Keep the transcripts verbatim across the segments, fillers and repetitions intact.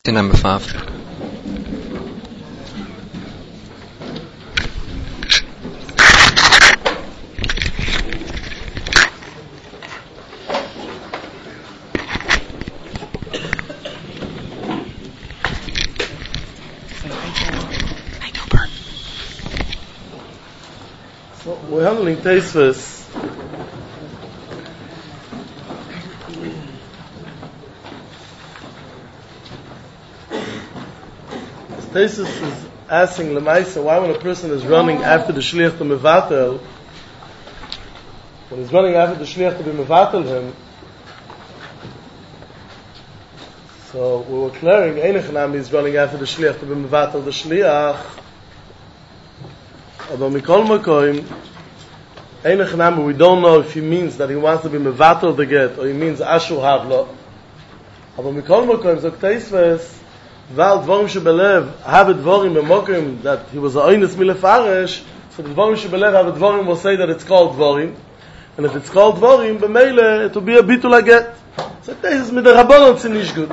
number five. So we're handling Tosfos. Tosfos is asking Lemaisa why when a person is running after the shliach to mevatel, when he's running after the shliach to be mevatel him, so we were clearing Einechnam is running after the shliach to be mevatel the shliach, but mikol makoim Einechnam we don't know if he means that he wants to be mevatel the get or he means ashur havlo, but mikol makoim zok Tosfos Val dvorim shebelev have dvorim bemokim that he was a oines milefarish, so the dvorim shebelev have dvorim will say that it's called dvorim, and if it's called dvorim, b'meile it will be a bitul aget. So this is midrabanon tzinish good.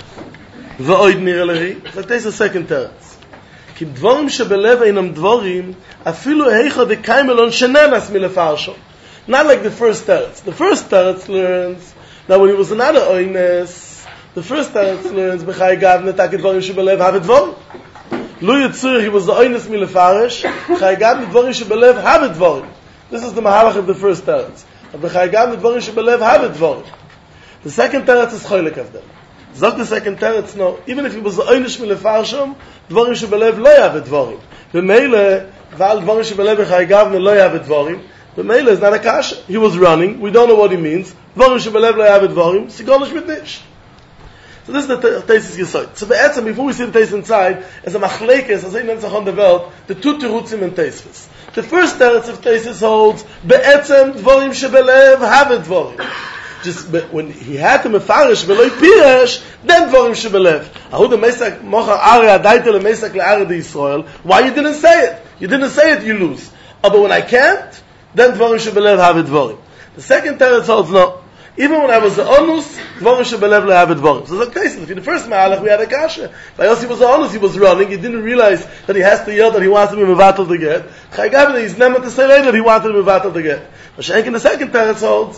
V'oid nirelehi. So this is the second teretz. Ki dvorim shebelev einam dvorim afilu heicha dekaimelon shenenas milefarsho. Not like the first teretz. The first teretz learns that when he was another oines. The first teretz learns b'chai gavne takid dvorim shebelev have dvorim. Lo yitzur he was the oines milefarish. B'chai gavne dvorim shebelev have dvorim. This is the mahalach of the first teretz. B'chai gavne dvorim shebelev have dvorim. The second teretz is choylek of them. Zok the second teretz no. Even if he was the oines milefarshim, dvorim shebelev lo have dvorim. B'meile val dvorim shebelev b'chai gavne lo have dvorim. B'meile is not a kasha. He was running. We don't know what he means. Dvorim shebelev lo have dvorim. Sigolish mitnish. So this is the Tosfos Yesod. So be'etzem, before we see the Tosfos inside, as a machlekes, as a nentzach the world, the two terutzim in Tosfos. The first teretz of Tosfos holds, be'etzem dvorim shebelev have dvorim. Just when he had to mefarish veloi piresh, then dvorim shebelev. Ahu the mesak mocha ari adaita le mesak le'ari de Yisrael. Why you didn't say it? You didn't say it, you lose. Oh, but when I can't, then dvorim shebelev have dvorim. The second teretz holds no. Even when I was the onus, dvorim shebelev lo have dvorim. So it's okay. So in the first ma'alach we had a kasha. By Yossi was the onus, he was running. He didn't realize that he has to yell that he wants to be mevatel to get. Chai Gavne, he's never to say later that he wanted to be mevatel to get. Mashenk in the second teretz holds.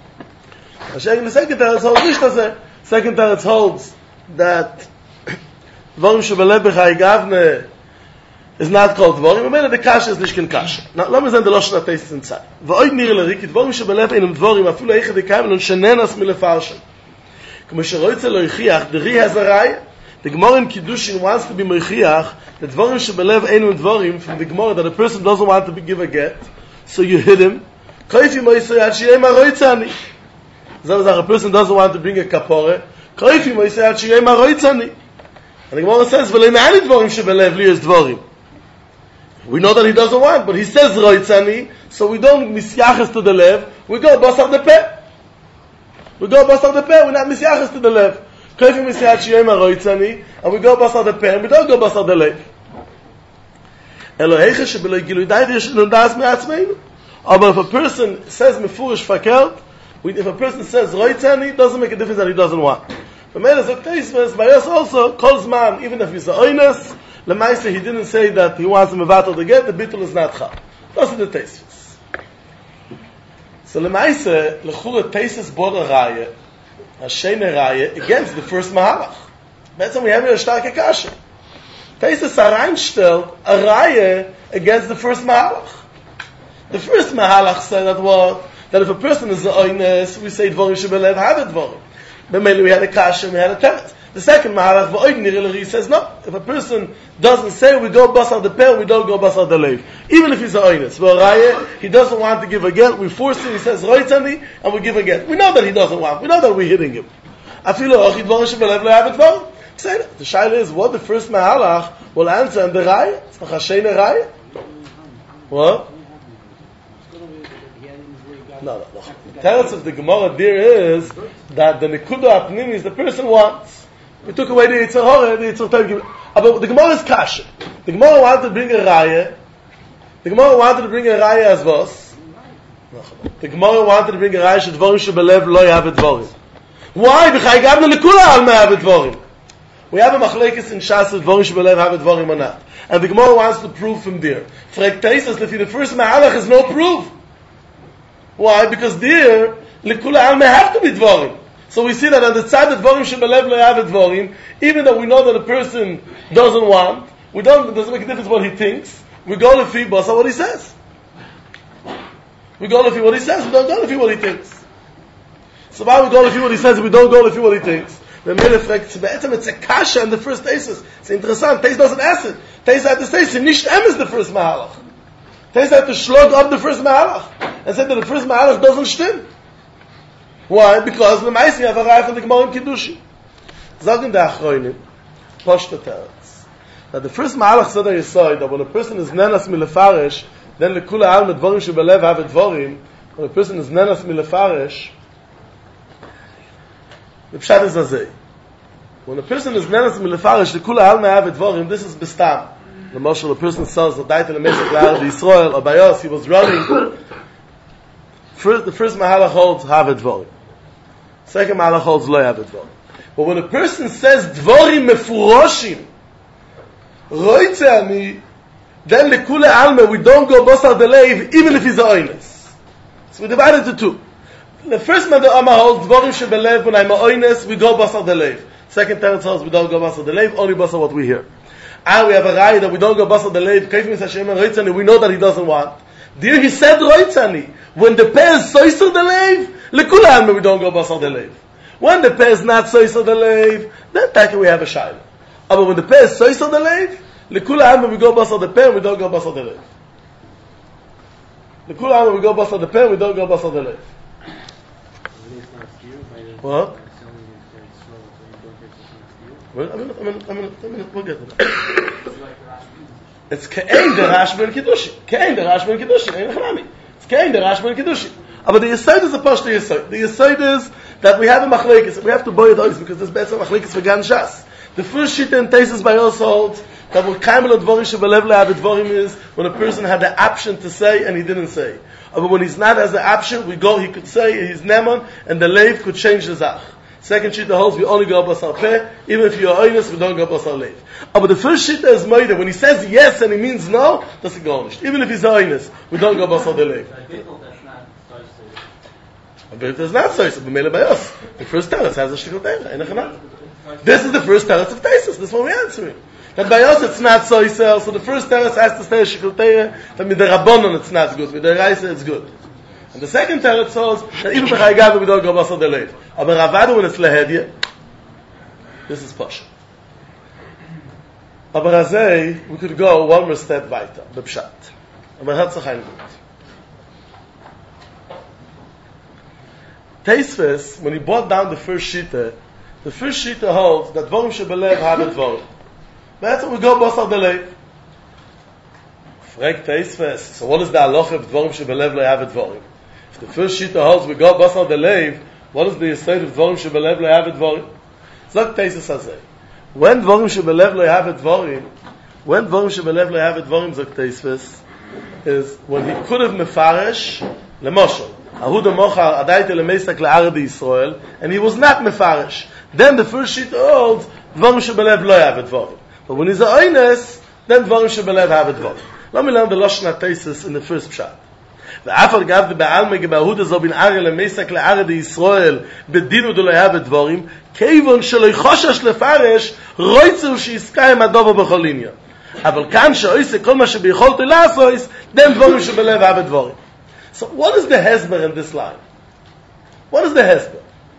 Mashenk in the second teretz holds. Nishtazeh. Second teretz holds that dvorim shebelev b'chai Gavne is not called dvorim. But the kasha is nishkin kasha. Now let me send the lashon of Tosfos inside. V'oid nirele riki dvorim shebelev einam dvorim afilu eicha dekaimelon shenenas milefarshim. K'mo sheroitze lo yichiach deri has a raya. The Gemara in Kiddushin wants to be mechiach the dvorim shebelev einam dvorim from the Gemara that a person doesn't want to be, give a get, so you hit him. Kaifi moisei ad shirei maroitzani. That a person doesn't want to bring a kapore. Kaifi moisei ad shirei maroitzani. And the Gemara says v'lei me'ani dvorim shebelev li is dvorim. We know that he doesn't want, but he says roitzani, so we don't misyaches to the lev. We go basar de peh. We go basar de peh. We're not misyaches to the lev. Kaifi misyach shiyem roitzani, and we go basar de peh, and we don't go basar de lev. Eloheicha shebeloi gilu dai v'yeshin das me'atzmeinu. But if a person says mefurish fakert, if a person says roitzani, it doesn't make a difference that he doesn't want. But made as a Tosfos, by us also, calls man, even if he's a oines, Lemaisa, he didn't say that he wants to mevatel to get, the bitul is not chal. Those are the Tosfos. So Lemaisa, lechura Tosfos brought a raya, a sheine raya, against the first mahalach. Betzim we have here a starke kasha. Tosfos arranged a raya against the first mahalach. The first mahalach said that what? That if a person is a oines, we say dvorim shebelev have dvorim. But mainly we had a kasha and we had a teretz. The second mahalach, v'oid nirele, says no. If a person doesn't say we go basar the peh, we don't go basar the leiv. Even if he's a oines, v'oraya, he doesn't want to give a get, we force him, he says roitzani, and we give a get. We know that he doesn't want, we know that we're hitting him. Afilu ochi dvorim shebelev lo have dvorim. Say that. The shaila is what the first mahalach will answer in the raya. It's not a sheine raya. What? No, no, no. The teretz of the Gemara there is that the nekuda apnim is the person wants. We took away the Yitzhar Hora, the Yitzhar Torah. But the Gemara is kasha. The Gemara wanted to bring a raya. The Gemara wanted to bring a raya as was. The Gemara wanted to bring a raya shedvorim shebelev lo yav dvorim. Why? B'chai gavna lekula al me'av dvorim. We have a machlekes in Shas Dvorim Shebelev have Dvorim or not. And the Gemara wants to prove from there. Frek Teisus, if the first Mahalach is no proof. Why? Because there, Lekula Alme have to be Dvorim. So we see that on the side of Dvorim Shebelev lo have Dvorim, even though we know that a person doesn't want, we don't, it doesn't make a difference what he thinks. We go to Fi Basa what he says. We go to Fi what he says, we don't go to Fi what he thinks. So why we go to Fi what he says, we don't go to Fi what he thinks? The Mele fragt, it's a kasha in the first Teisus. It's interesting. Teis doesn't ask it. Teis had to say, nicht em is the first Mahalach. Teis had to shlug up the first Mahalach and said that the first Mahalach doesn't stim. Why? Because the Meisi have a raya from the Gemara in Kiddushi. Sagen the Achroinim, Poshta Teretz, that the first Mahalach said that you saw that when a person is nenas milefarish, then lekula al med dvorim shebelev have dvorim. When a person is nenas milefarish, the pshat is azay. When a person is nenas milefarish, the kula al me'av dvorim, this is bestam. The marshal, a person says that died in the Mesach La'ar Yisrael or Bayos, he was running. First, the first mahalach holds have dvorim. Second mahalach holds lo have dvorim. But when a person says dvorim mefuroshim, roitzeh, then the kula alme we don't go basar deleiv even if he's a oines. So we divide it into two. The first man the Amma holds dvorim shebelev when I'm a oines we go basar deleiv. Second teretz holds we don't go basar deleiv, only basar what we hear. And we have a raya that we don't go basar deleiv. Kaifim Hashem and roitzani we know that he doesn't want. There he said roitzani when the peh is soiser deleiv le kula alme we don't go basar deleiv. When the peh is not soiser deleiv then take we have a shayla. But when the peh is soiser deleiv Lekula Alma we go basar the pen, we don't go basar the lev. Lekula Alma we go basar the pen, we don't go basar the lev. What? Well, I mean, I mean, I mean, I mean, we'll get to that. It's Ke'en der Rashba and Kiddushi. Ke'en der Rashba and Kiddushi. It's Ke'en der Rashba and Kiddushi. But the Yesod is a Pashto Yesod. The Yesod is that we have a Machlekes. We have to buy it because there's better Machlekes for Gan Shas. The first shit in Teisus by us holds that what Kaimel Dvorim Shebelev Le'av Dvorim is when a person had the option to say and he didn't say. But when he's not as the option, we go, he could say he's Neman and the Leiv could change the Zach. Second shita holds we only go basar peh, even if you're honest, we don't go basar leiv. But the first shita is moida. When he says yes and he means no, doesn't go honest. Even if he's honest, we don't go basar leiv. But it is not so. It's b'meila bayos. The first teretz has a shikol teira. This is the first teretz of Teisus. This is what we're answering. That bayos it's not so. So the first teretz has to stay a shikol teira. That with the rabbanon it's not good. With the raisa it's good. And the second teretz says that even b'chaygav we don't go basar leiv. Aber Ravadu when it's lehedya, this is posh. Aber azay, we could go one more step weiter, the pshat. Aber hat sich ein gut. Teisves, when he brought down the first shita, the first shita holds that dvorim shebelev have dvorim. That's what we go basar leiv. Frag Teisves, so what is the halacha of dvorim shebelev lo have dvorim? If the first shita holds we go basar leiv, what is the yesod of dvorim shebelev lo have dvorim? Zok Teisus hazeh. When dvorim shebelev lo have dvorim, when dvorim shebelev lo have dvorim, zok Teisus, is when he could have mefaresh lemoshel. Ahuda mochar adayte lemesak le'arad Yisrael, and he was not mefaresh. Then the first sheet holds dvorim shebelev lo have dvorim. But when he's a oines, then dvorim shebelev have dvorim. Let me learn the lashon Teisus in the first pshat. ואף על גב בעלמא גבהות הזו בין ערא למסק לערד ישראל בדין ודו לא יהב דבורים כיוון שלא יחושש לפרש רויצו שיסקה עם הדובר בכל עניין אבל כאן שעושה כל מה שביכולת לעשות דם דבורים שבלב יהב דבורים. So what is the hesber in this line? What is the hesber?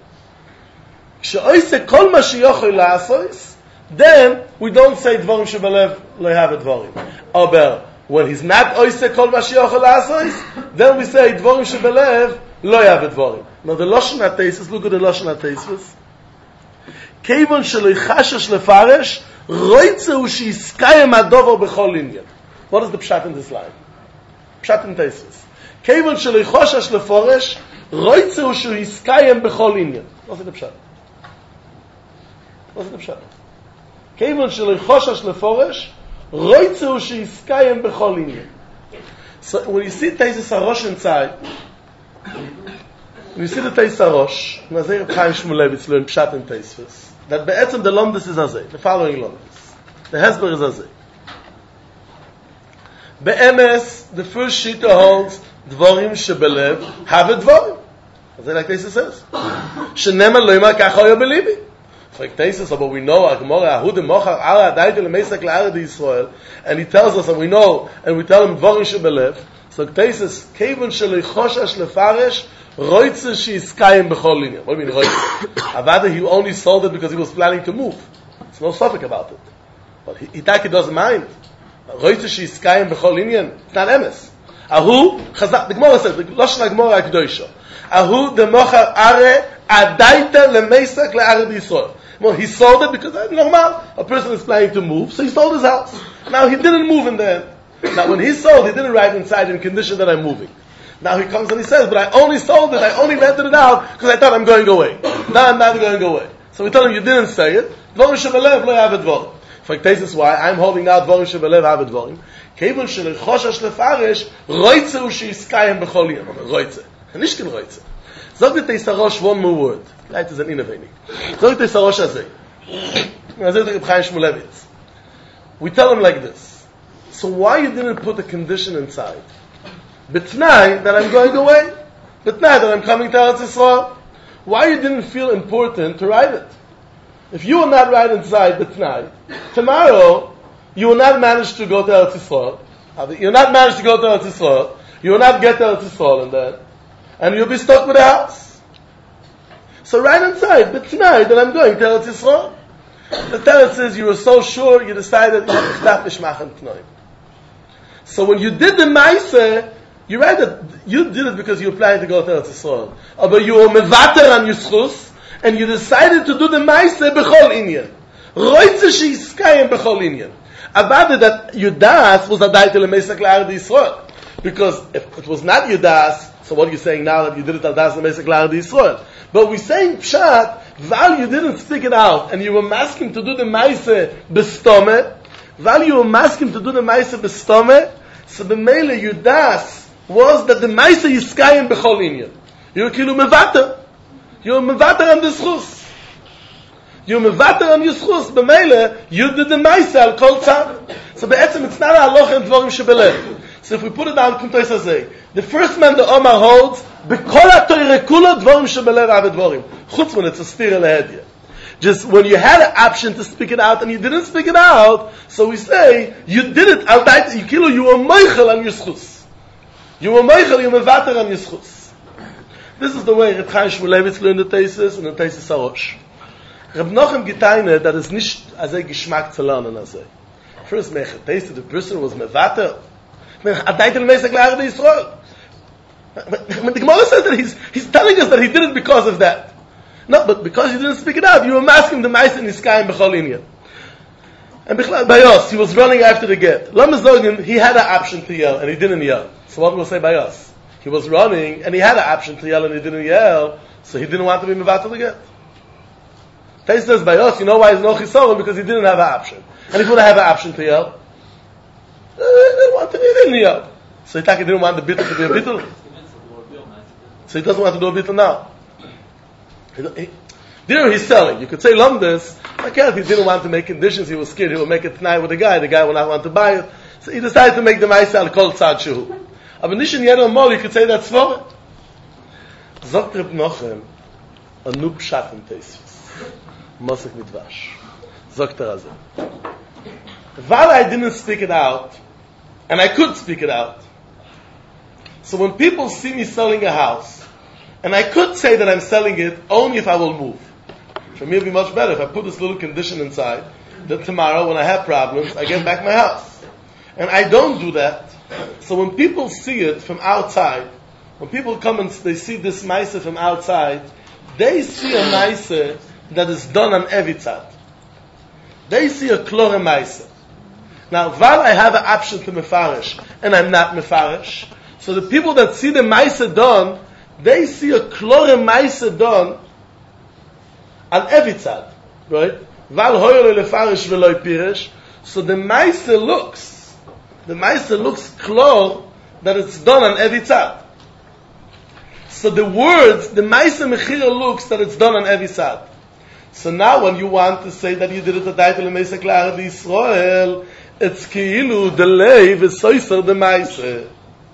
כשעושה כל מה שיכול לעשות then we don't say דבורים שבלב לא יהב דבורים. אבל when he's not oise kol mashiach alasos, then we say dvorim shebelev lo yav dvorim. Now the lashon hateisus, look at the lashon hateisus. Kevon shelo yichashash lefaresh, roitzeu shiskayem adover bechol inyan. What is the pshat in this line? Pshat in teisus. Kevon shelo yichashash lefaresh, roitzeu shiskayem bechol inyan. What's the pshat? What's the pshat? Kevon shelo yichashash lefaresh, roitzeu shiskayem bechol inyan. So when you see Teisus Harosh inside, when you see the Teisus Harosh, Nazir Chaim Shmulevitz learned Pshat in Teisus. that be'etzem the lomdus is azay, the following lomdus. The hesber is azay. Be'emes, the first shita holds, dvorim shebelev, have a dvorim. As like Tesis says. Shenema loima kachoyo belibi. Like Tesis, but we know, and he tells us, and we know, and we tell him, dvorim shebelev. So Tesis, kevon shelichoshash lefaresh, roitze she'iskayim b'chol linyan. What do you mean roitze? Avada, he only sold it because he was planning to move. There's no suffix about it. But Itaki doesn't mind. Roitze she'iskayim b'chol linyan. It's not emes. Ahu, Chazak, the Gemara says, the Lashon HaGemara HaKadoshah. Ahu de mochar are adaita lemeisak le'ared Yisrael. Well, he sold it because that's normal. A person is planning to move, so he sold his house. Now he didn't move in the end. Now when he sold, he didn't write inside in condition that I'm moving. Now he comes and he says, but I only sold it, I only rented it out because I thought I'm going away. Now I'm not going away. So we tell him, you didn't say it. Dvorim shebelev lo yavet dvorim. For this is why I'm holding out dvorim shebelev yavet dvorim. Kevon shelichoshash lefaresh roitze u she'iskayim b'chol yom. Roitze. Nishkin roitze. Zog the Teisarosh one more word. Light is an innovating. Zog the Teisarosh azay. We tell him like this. So why you didn't put a condition inside? B'tnai that I'm going away. B'tnai that I'm coming to Eretz Yisrael. Why you didn't feel important to write it? If you will not write inside b'tnai, tomorrow you will not manage to go to Eretz Yisrael. You will not manage to go to Eretz Yisrael. You will not get to Eretz Yisrael and then. And you'll be stuck with the house. So right inside, but tonight that I'm going to Eretz Yisrael. The Teretz says you were so sure, you decided you have to stop Mishmachem Tnoim. So when you did the Maaseh, you write that you did it because you were planning to go to Eretz Yisrael. But you were mevater on Yischus, and you decided to do the Maaseh b'chol inyan. Roitze she'iskayim b'chol inyan. Avada that Yudas was a daitel le'meisak le'ared Yisrael. Because if it was not Yudas, so what are you saying now that you did it al das le'meisak le'ared Yisrael? But we're saying pshat, while you didn't speak it out, and you were masking to do the Maaseh b'stome, while you were masking to do the Maaseh b'stome, so the mele Yudas was that the Maaseh yiskayim b'chol inyan. You were kilu mevater. You were mevater on the schus. You were mevater on your schus. B'mele, you did the Maaseh al kol tzad. So be'etzem, it's not a halacha and dvorim shebelev. So if we put it down, the first man the Omar holds, b'kol ha'toyre kula dvorim shebelev ave dvorim. Chutz when it's a stira lehedya. Just when you had an option to speak it out and you didn't speak it out, so we say, you did it, al dait, you kilo, you were meichel on your schus. You were meichel, you were mevater on your schus. This is the way Reb Chaim Shmulevitz learned the Teisus and the Teisus Sarosh. Reb Nochem Gitaine, that is nicht azay geschmack zu lernen azay. First, mechet Teisus, the person was mevater. Adaitel Meisek Le'ared Yisrael. When the Gemara says that he's, he's telling us that he did it because of that. No, but because you didn't speak it out, you were masking the Maaseh in Yiskayim b'chol inyan. And Bichlal Bayos, he was running after the get. Lamazogin, he had an option to yell, and he didn't yell. So what will say Bayos? He was running, and he had an option to yell, and he didn't yell, so he didn't want to be mevatel the get. Tais says Bayos, you know why he's no chisoron? Because he didn't have an option. And if he would have an option to yell, uh, he didn't want to, he didn't yell. So he thought he didn't want the bittul to be a bittul. So he doesn't want to do a bittul now. He, he, there he's selling. You could say Lumdus, like yeah, he didn't want to make conditions, he was scared he would make it tonight with the guy, the guy would not want to buy it. So he decided to make the Maaseh al kol tzad shehu. Aber nicht in jedem Mal, you could say that's for it. Sagt Reb Nochem, a nu pshat in Tesis. Mosek mitvash. Sagt er also. While I didn't speak it out, and I could speak it out, so when people see me selling a house, and I could say that I'm selling it only if I will move. For me it would be much better if I put this little condition inside, that tomorrow when I have problems, I get back my house. And I don't do that. So when people see it from outside, when people come and they see this Maaseh from outside, they see a Maaseh that is done on Evitzad. They see a Klore Maaseh. Now, while I have an option to Mefarish, and I'm not Mefarish, so the people that see the Maaseh done, they see a Klore Maaseh done on Evitzad. Right? While Hoyer Lefarish Veloy Pirish, so the Maaseh looks, the Maaseh looks clear that it's done on every tzad. So the words, the Maaseh Mechira looks that it's done on every tzad. So now when you want to say that you did it at Daitel Meisa Klara Israel, it's Ki'ilu, the Leiv, is Soiser, the Meise.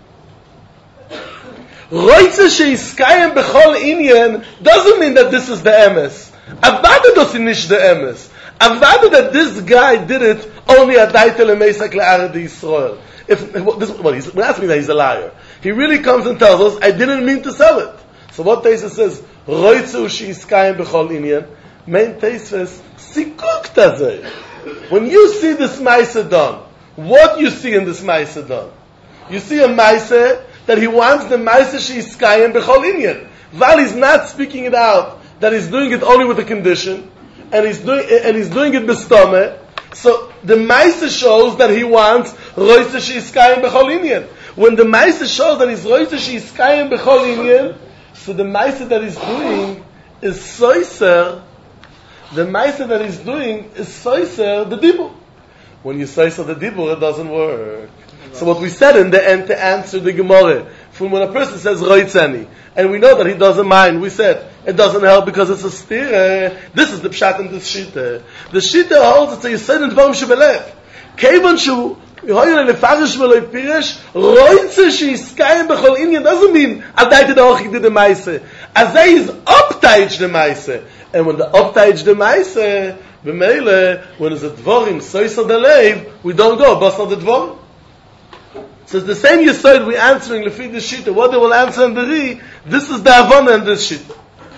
Roitze Sheiskayem Bechol Inyan doesn't mean that this is the emes. Avada doesn't nish the emes. Avada that this guy did it only at Daitel Meisa Klara Israel. If this, well, he's, we're asking that he's a liar. He really comes and tells us, I didn't mean to sell it. So what Teisa says, Roitze Sheiskayem Bechol Inyan. Main Teisves, Sikuk Tazeh. When you see this Maisa done, what you see in this Maisa done? You see a Maisa that he wants the Maisa Sheiskayem Bechol Inyan. While he's not speaking it out, that he's doing it only with a condition, and he's doing and he's doing it b'stomeh. So the Maisa shows that he wants Roitze Sheiskayem Bechol Inyan. When the Maisa shows that he's Roitze Sheiskayem Bechol Inyan, so the Maisa that he's doing is Soiser. The Maisa that he's doing is Soiser the Dibur. When you Soiser the Dibur, it doesn't work. So what we said in the end to answer the Gemara, from when a person says Roitzani, and we know that he doesn't mind, we said it doesn't help because it's a stira. This is the pshat in this shita. The shita holds it's a Yisod in Dvarim Shebelev. Kevan shu Yoyel lefarish v'loy pirish Roitze Sheiskayem Bechol Inyan doesn't mean Adaita the Hochik did the Maise. Azay is uptaich the Maise. And when the uptaich the Maise, b'meile, when it's a Dvorim, Soiser the Leiv, we don't go, Basar the Dvorim. So it's the same Yisod we're answering Lefi the Shita. What they will answer in the Ri, this is the Havana in this Shita.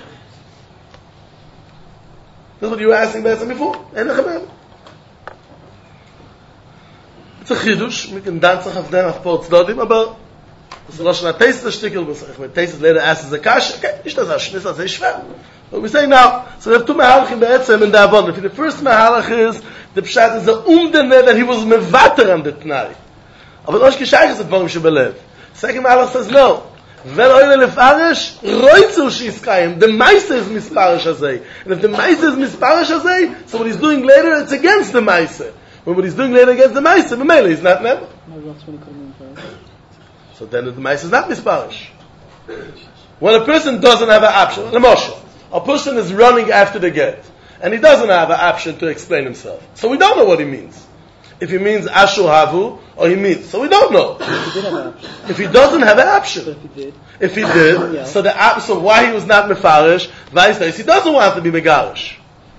That's what you were asking Be'etzem before. It's a Chidush. We can dance auf dem auf Port Zdodim, aber das ist Rosh Hashanah Teis, das Stickel, was ich mit Teis leider erst ist a Kash. Okay, nicht das ist nicht das ist schwer. But we say now, so there are two Mehalachim Be'etzem in the Havana. The first Mehalach is, the Pshat is the Umdene that he was Mevater on the Tnai. Aber das Gescheit ist Dvarim Shebelev. Second Mehalach says no. Wenn Oile Lefarish, Roitzu Sheiskayem, the Meister is Misparish Azay. And if the Meister is Misparish Azay, so what he's doing later, it's against the Meister. When what he's doing later against the Meister, the Mele is not never. So then the Meister is not Misparish. When a person doesn't have an option, Lemosha, a person is running after the get, and he doesn't have an option to explain himself. So we don't know what he means. If he means Ashur Havu, or he means, so we don't know. If he did have an option. If he doesn't have an option. But if he did. If he did, yeah. so the so why he was not Mefarish, Vaistais, he doesn't want to be Megarish.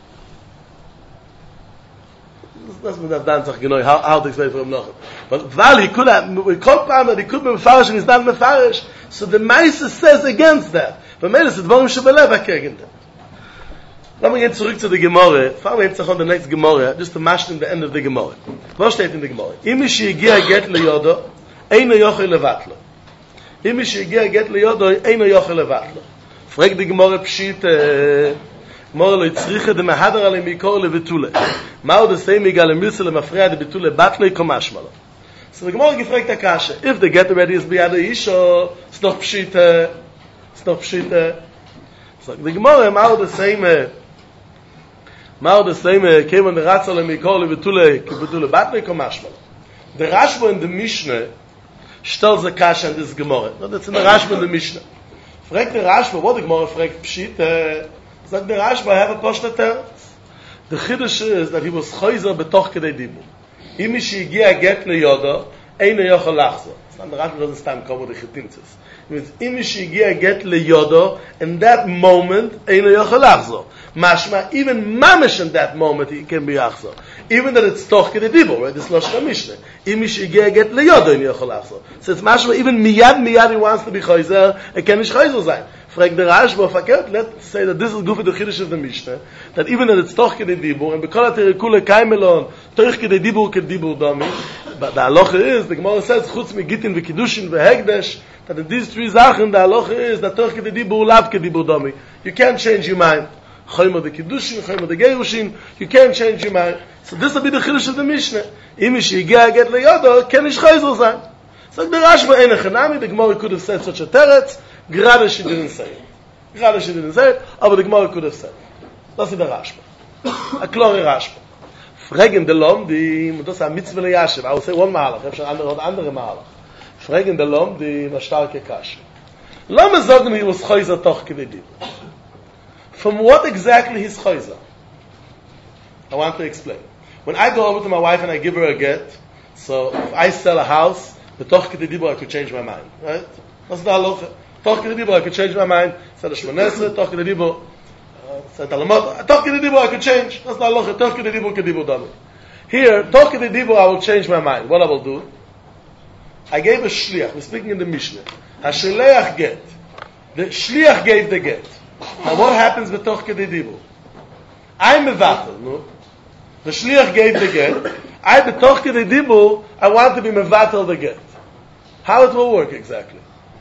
That's what I've done, you know, how, how to explain for him noch. But Val, he could have, we call time that he could be Mefarish and he's not Mefarish, so the Maisa says against that. But Melis, it's Dvarim Shebelev gegen them. Now we get zurück to the Gemara. Fangen wir jetzt on the next Gemara, just to mash in the end of the Gemara. Was steht in the Gemara? Imi she'igia get leyodo, eino yochel levatlo. Imi she'igia get leyodo, eino yochel levatlo. Fragt die Gemara pshit, Gemara lo yitzriche de mehader ale mikor levetule. Mao de same egal emilse le mafreya de betule batlo ikomash malo. So the Gemara gefragt der Kasche, if the get already is biyad isho, it's not pshit, it's not pshit. So the Gemara, Mao de same, Mao the same came on the Ratzal and Mikol Betule Betule Batne Komashmal. The Rashba in the Mishnah stellt the Kasha in this Gemara. No, that's in the Rashba in the Mishnah. Fragt the Rashba, what the Gemara fragt Pshit, sagt the Rashba, I have a Poshta Teretz. The Chiddush is that he was Choyzer betoch kedei Dibur. Imi she'igia get leyodo, eino yochel lachzor. The Rashba doesn't stand come with the Chitintzes. It means imi she'igia get leyodo, in that moment, eino yochel lachzor. Mashma, even mamish in that moment he can be achzor. Even that it's toch kedei dibur, right? This Loshka Mishnah. Imi she'igia get leyodo in yochel achzor. So it's mashma, even miyad miyad he wants to be choyzer, it can be choyzer sein. Frag the Rashba, fakert, let's say that this is good for the Chiddush of the Mishnah, that even that it's toch kedei dibur, and bekol ha-terikule kaimelon, toch kedei dibur kedibur dami, but the halacha is, the Gemara says, chutz me gitin v'kiddushin v'hegdesh, that in these three zachen, the halacha is, that toch kedei dibur lav kedibur dami. You can't change your mind. Chayma the Kiddushin, Chayma the Gerushin, you can't change your mind. So this will be the Chiddush of the Mishnah. Imi she'igia get leyodo, ken ish chayzer zayin. So the Rashba ein echanami, the Gemara could have said such a teretz, grada she didn't say it. Grada she didn't say it, but the Gemara could have said it. That's the Rashba. A klore Rashba. Fragen de Lomdi, das ist a mitzvah leyashiv. I will say one mahalach, ich habe schon andere mahalach. Fragen de Lomdi, ma starke kashe. Lama sagen, he was chayzer toch kedei dibur. From what exactly he's chayzer? I want to explain. When I go over to my wife and I give her a get, so if I sell a house, the toch k'de dibur, I could change my mind, right? That's the halacha. Toch k'de dibur, I could change my mind. Said a shmonesre, toch k'de dibur, said alamot, toch k'de dibur, I could change. That's the halacha. Toch k'de dibur, k'dibur dami. Here, toch k'de dibur, I will change my mind. What I will do? I gave a shliach. We're speaking in the Mishnah. HaSheleach get. The shliach gave the get. Now what happens with toch k'de dibur? I'm a vatal, no? The shliach gave the get. I betoch k'de dibur, I want to be mevatel the get. How it will work exactly?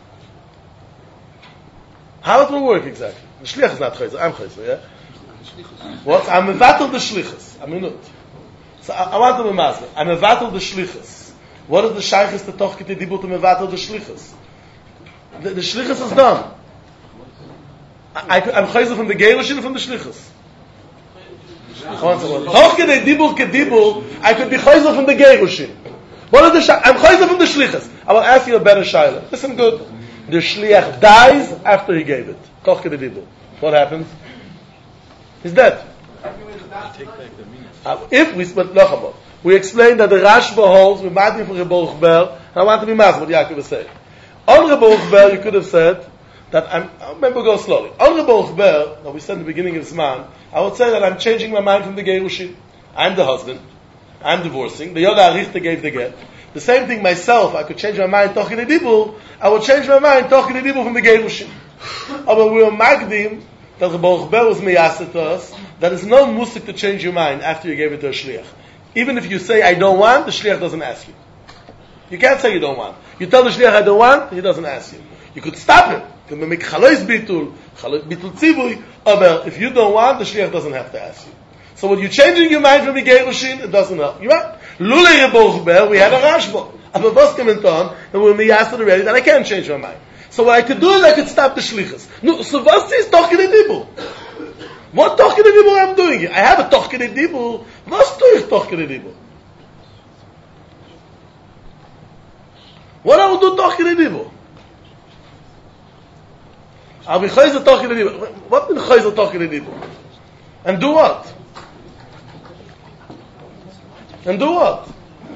How it will work exactly? The shliach is not chayzer, I'm chayzer, yeah? What? I'm mevatel the shlichus. A minute. So I, I want to be mazal. I'm mevatel the shlichus. What is the shaychus to toch k'de dibur to mevatel the shlichus? The, the shlichus is done. I, I, I'm chayzer from the geirushin from the shlichus. Toch k'de dibur k'dibur, I could be chayzer from the gerushin. What is the shayla? I'm chayzer from the shlichus. I will ask you a better shayla. Listen good. The shliach dies after he gave it. Toch k'de dibur. What happens? He's dead. Uh, if we split lochabot, we explained that the Rashba holds we might be from Rebbe Bel. I want to be mas what Yaakov is saying. On Rebbe Bel, you could have said that I'm. I remember go slowly. On Rebbe Bel, that we said in the beginning of Zman, I would say that I'm changing my mind from the gerushin. I'm the husband. I'm divorcing. The Yoda Arichta gave the get. The same thing myself. I could change my mind toch k'de dibur. I would change my mind toch k'de dibur from the gerushin. But we were magdim that the Baruch Ber was meyaseh to us. That is no musik to change your mind after you gave it to a shliach. Even if you say I don't want, the shliach doesn't ask you. You can't say you don't want. You tell the shliach I don't want, he doesn't ask you. You could stop him. You can make chalois bitul, chalois bitul tzivui. But if you don't want, the shliach doesn't have to ask you. So when you're changing your mind from the gerushin, it doesn't help. You right? Lulei Rebbe Ber, we had a rashba. Aber was kommt on, and we're miyaseh already that I can't change my mind. So what I could do is I could stop the shlichus. No, so what is toch k'de dibur? What toch k'de dibur I'm doing here? I have a toch k'de dibur. Was do ich toch k'de dibur? What I will do toch k'de dibur? I'll be chayzer toch k'de dibur. What means chayzer toch k'de dibur? And do what? And do what?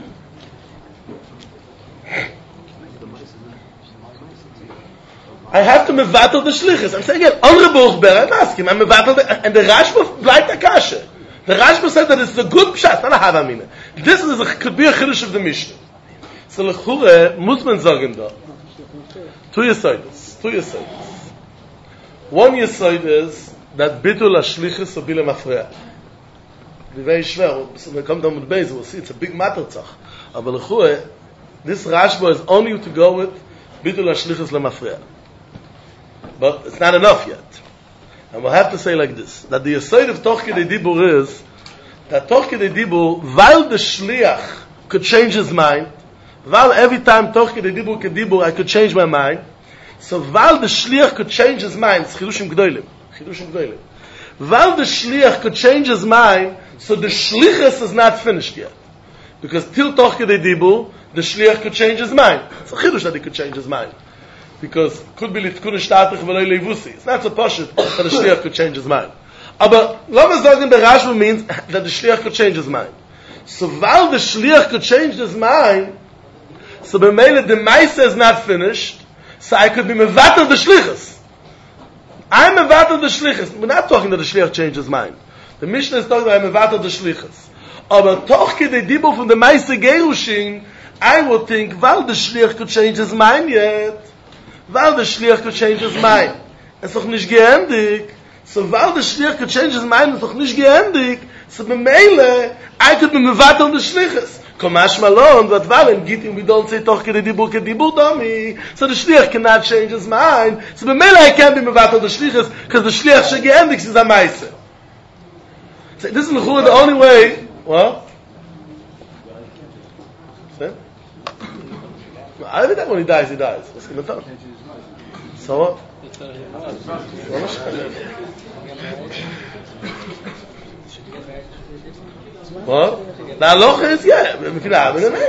I have to mevatel the shlichus. I'm saying again, on Rebbe Ber, I'm asking, I'm mevatel the, and the Rashba bleibt a kasha. The Rashba said that it's a good pshat, not a havamina. This is a, could be a chiddush of the Mishnah. So lechure muss man sagen da. Two yesoides, two yesoides. One yesoid is that bitul ha-shlichus or bila mafreya. It's very schwer. So when we come down with Beis, we'll see it's a big matter. But lechure, this Rashba is only to go with bitul ha-shlichus la-mafreya. But it's not enough yet. And we'll have to say like this, that the aside of toch k'de dibur is, that toch k'de dibur, while the shliach could change his mind, while every time toch k'de dibur k'dibur I could change my mind, so while the shliach could change his mind, it's chidushim gdoilim, chidushim gdoilim. While the shliach could change his mind, so the shlichus is not finished yet. Because till toch k'de dibur, the shliach could change his mind. It's a chidush that he could change his mind. Because could be litkun shtatich v'lo leivusi. It's not so pashut that the shliach could change his mind. But lama sagen the Rashba means that the shliach could change his mind. So while the shliach could change his mind, so b'meila the ma'aseh is not finished, so I could be mevatel the shlichus. I'm mevatel the shlichus. We're not talking that the shliach changed his mind. The Mishnah is talking that I'm mevatel the shlichus. Aber toch k'de dibur from the ma'aseh gerushin, I would think while the shliach could change his mind yet, while the shliach could change his mind, it's doch nicht geendig. So while the shliach could change his mind, it's doch nicht geendig. So b'meile, I could be mevatel the shlichus. Komash malon, but while in Gittin we don't say toch k'de dibur k'dibur dami, so the shliach cannot change his mind. So b'meile I can't be mevatel the shlichus, because the shliach she geendig is a ma'aseh. So this is the only way. What? See? I think that when he dies, he dies. What's going to do? So what? What? The halacha is, yeah. If you have it,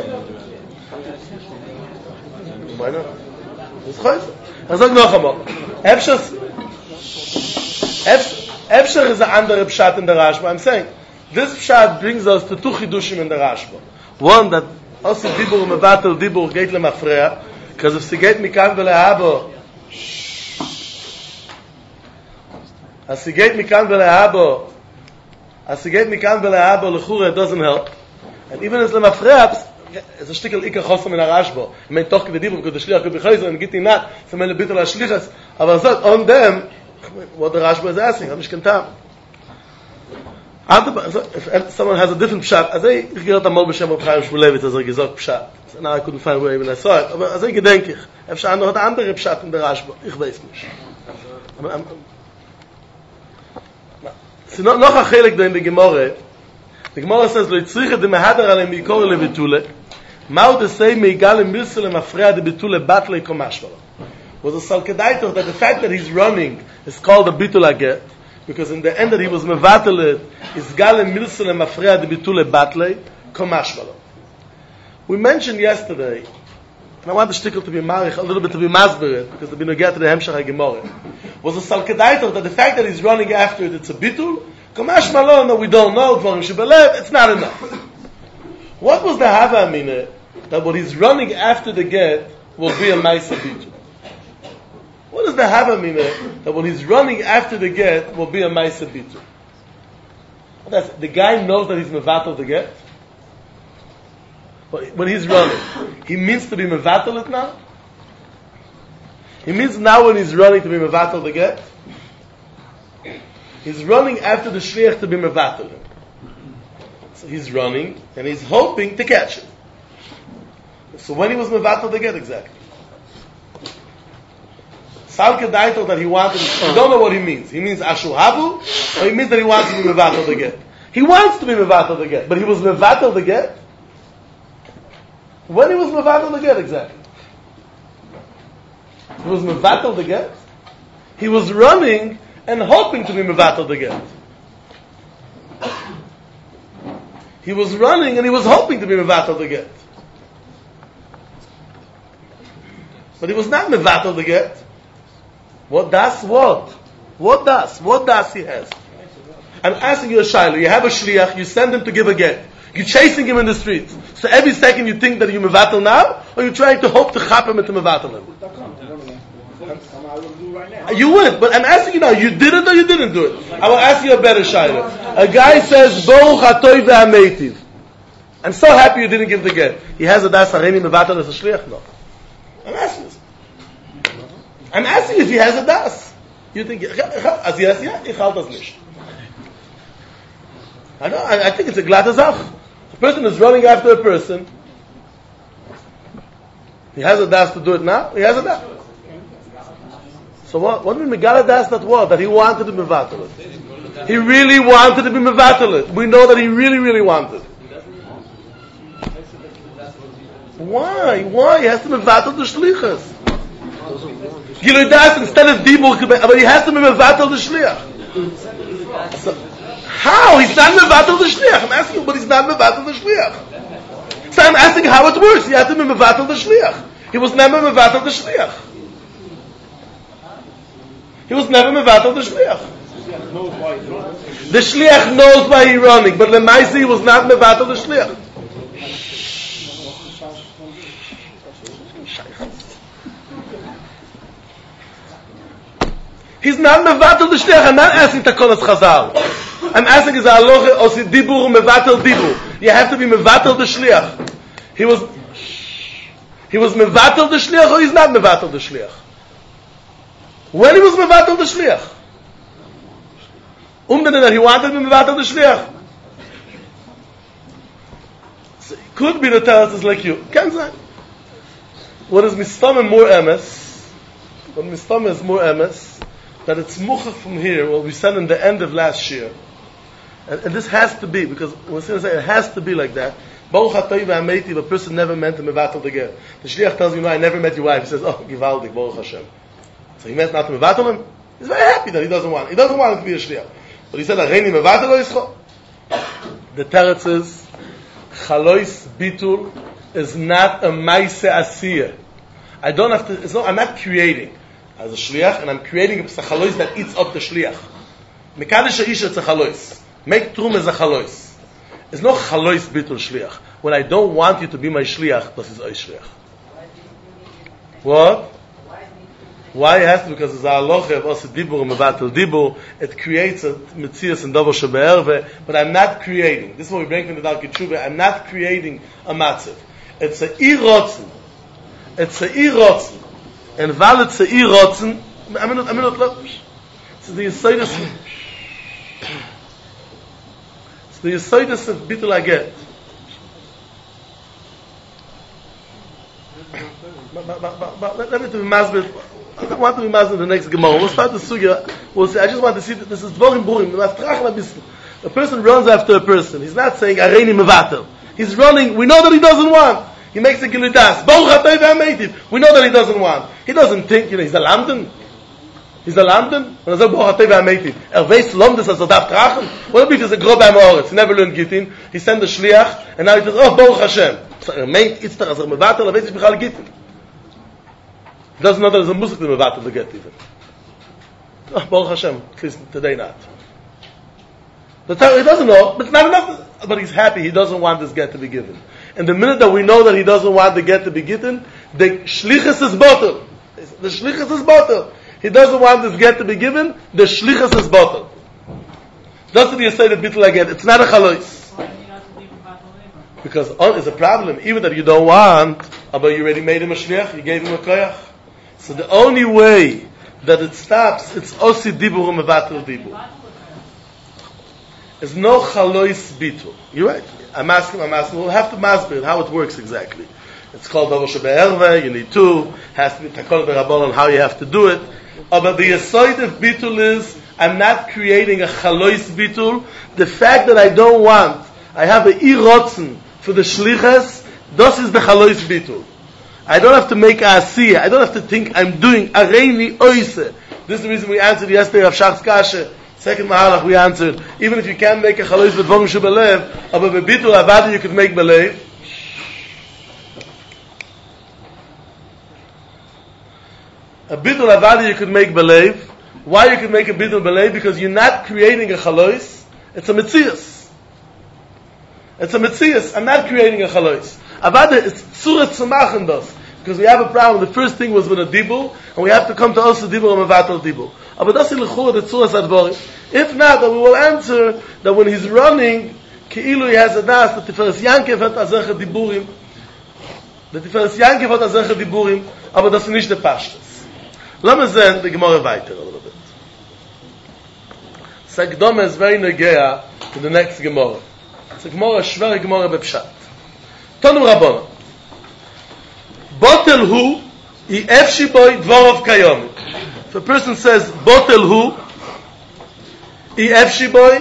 why not? It's chayzer. I sag noch einmal. Efshar is an andere pshat in the Rashba. I'm saying, This pshat brings us to two chidushim in the Rashba. One, that also dibur mevatel dibur geht lemafreya, because if she geht mikan velehabo, as she geht mikan velehabo, as she geht mikan velehabo lechura, it doesn't help. And even as lemafreya, it's a shtikel ikar chosam in the Rashba. I mean, toch k've dibur, k've shliach, k've chayzer, and giti nat, so mele bitul ha-shlichas, aber so, on them, what the Rashba is asking, I'm shkantam. If someone has a different pshat, as I heard the Mol B'Shem Reb Chaim Shmulevitz as a gesagt pshat. So now I couldn't find where even I saw it. Aber as I gedenk ich, if she had andere pshat in der Rashba, ich weiß nicht. Sie noch noch a chelik da in der Gemorre. The Gemorre says, lo yitzrich dem mehader alem yikor lebetule, mao de sei meigal im milsel im afreya de betule batle komashvala. Was a salkedaito that the fact that he's running is called a bitul aget, because in the end that he was mevatel is galem milsel mafreya de bitule batle komashvalo. We mentioned yesterday, and I want the shtickle to be marich a little bit to be masbered, because the binoget to the hemshach gemorah was a salkedaito that the fact that he's running after it, it's a bitul komashvalo. No, we don't know. It's not enough. What was the hava amina that what he's running after the get will be a ma'isa bitul? What does the hava mean that when he's running after the get will be a ma'isa bitul? That's the guy knows that he's mevatel the get. But when he's running, he means to be mevatel it now. He means now when he's running to be mevatel the get. He's running after the shliach to be mevatel him. So he's running and he's hoping to catch it. So when he was mevatel the get exactly. Salke daito that he wanted, you don't know what he means. He means ashu habu, or he means that he wants to be mevatel the get. He wants to be mevatel the get, but he was mevatel the get. When he was mevatel the get exactly? He was mevatel the get. He was running and hoping to be mevatel the get. He was running and he was hoping to be mevatel the get. But he was not mevatel the get. What does what? What does? What does he has? I'm asking you a shayla. You have a shliach, you send him to give a get. You're chasing him in the streets. So every second you think that you're mevatel now, or you're trying to hope to chap him and to mevatel him? You would, but I'm asking you now, you did it or you didn't do it? I will ask you a better shayla. A guy says, Baruch hatoy ve'ameitiv. I'm so happy you didn't give the get. He has a das hareni mevatel as a shliach? No. I'm asking you. I'm asking if he has a das. You think, as yes, yeah, ich halt das nicht. I know, I, I think it's a glatte Zach. A person is running after a person. He has a das to do it now. He has a das. So what? What do you mean, Megala das that what? That he wanted to be mevatel it. He really wanted to be mevatel it. We know that he really, really wanted. Why? Why? He has to be mevatel the shlichas. Gilui das instead of dibur, but he has to be mevatel the shliach. So, how? He's not mevatel the shliach. I'm asking, but he's not mevatel the shliach. So I'm asking how it works. He has to be mevatel the shliach. He was never mevatel the shliach. He was never mevatel the shliach. The shliach knows why he's running, but lemaisi he was not mevatel the shliach. He's not mevatel the shliach. I'm not asking takonas chazal. I'm asking is aloche osi dibur mevatel dibur. You have to be mevatel the shliach. He was, he was mevatel the shliach, or he's not mevatel the shliach. When he was mevatel the shliach, umdenen that he wanted to be mevatel the shliach. So it could be the teretz is like you. Can't say. What is mistameh more emes? What mistameh is more emes? That it's muchach from here, what we said in the end of last year. And, and this has to be, because we're going to say it has to be like that. Baruch hatoy ve'ameiti, a person never meant to mevatel the get. The shliach tells you, no, I never met your wife. He says, oh, givaldik, Baruch Hashem. So he meant not to mevatel him? He's very happy that he doesn't want it. He doesn't want him to be a shliach. But he said, Areini mevatel lo yischo. The teretz is, chalois bitul is not a maise asiyah. I don't have to, it's not, I'm not creating. As a shliach, and I'm creating a psachalois that eats up the shliach. Mekadesh ha'isha it's a chalois. Make Trum as a chalois. It's not chalois bitul shliach. When I don't want you to be my shliach, das is euch shliach. What? Why it has to? Because it's a halacha of also dibur and mevatel dibur. It creates a metzias and davar shebe'erve. But I'm not creating. This is what we bring from the Darkei Tshuva. I'm not creating a matzav. It's a irotzen. It's a irotzen. And while it's a irotzen, I mean, I mean, look. It's the yisoidus. It's the yisoidus of bitul aget. But, but, but, but let, let me to be masbid. I want to be masbid in the next Gemara. We'll start the sugya. We'll say, I just want to see that this is dvorim burim. A person runs after a person. He's not saying areini mevatel. He's running. We know that he doesn't want. He makes a gilidas. We know that he doesn't want. He doesn't think, you know, he's a lamden. He's a lamden. When I say Baruch Atei v'Hameitiv, er weiß lomdes as er darf trachen. What if he's a grob am Oretz? He never learned Gittin. He sent the shliach, and now he says, oh, Baruch Hashem. So er meint, it's der as er mevatel, er weiß nicht bichal Gittin. He doesn't know that there's a musik to mevatel to get even. Oh, Baruch Hashem. At least today not. The time, he doesn't know, but it's not enough. But he's happy. He doesn't want this get to be given. And the minute that we know that he doesn't want the get to be given, the shlichus is bottled. The shlichus is bottled. He doesn't want this get to be given, the shlichus is bottled. That's what you say the bittul again. It's not a chalois. Because oh, it's a problem. Even that you don't want, but you already made him a shliach, you gave him a koyach. So the only way that it stops, it's osi dibur u'mevatel dibur. There's no chalois bitul. You're right. I'm asking, I'm asking, we'll have to masbir how it works exactly. It's called davar shebe'erve, you need two, has to be takol berabon on how you have to do it. Uh, but the yesod of bitul is, I'm not creating a chalois bitul. The fact that I don't want, I have a irotzen for the shlichas, this is the chalois bitul. I don't have to make a asiyah, I don't have to think I'm doing areini oise. This is the reason we answered yesterday of Shach's Kasha. Second mahalach we answered, even if you can't make a chalois b'dvorim shebelev, but b'bitul avadi you could make belev. A bitul avadi you could make belev. Why you could make a bitul belev? Because you're not creating a chalois. It's a metzias. It's a metzias. I'm not creating a chalois. Avadi is tzurat tzumach in this. Because we have a problem. The first thing was with a dibur, and we have to come to also dibur and mevatel dibur. If not, then we will answer that when he's running, Keilu he has a das, the Tiferes Yankev hat azeche diburim, the Tiferes Yankev hat azeche diburim, aber das ist nicht der Pashtas. Let me send the Gemara weiter a little bit. Sagdom is very negea to the next Gemara. It's a Gemara, shver Gemara bepshat. Tonu Rabbona. Botel hu, I efshi boi dvorov kayom. If a person says, Botel hu, I efshi boi,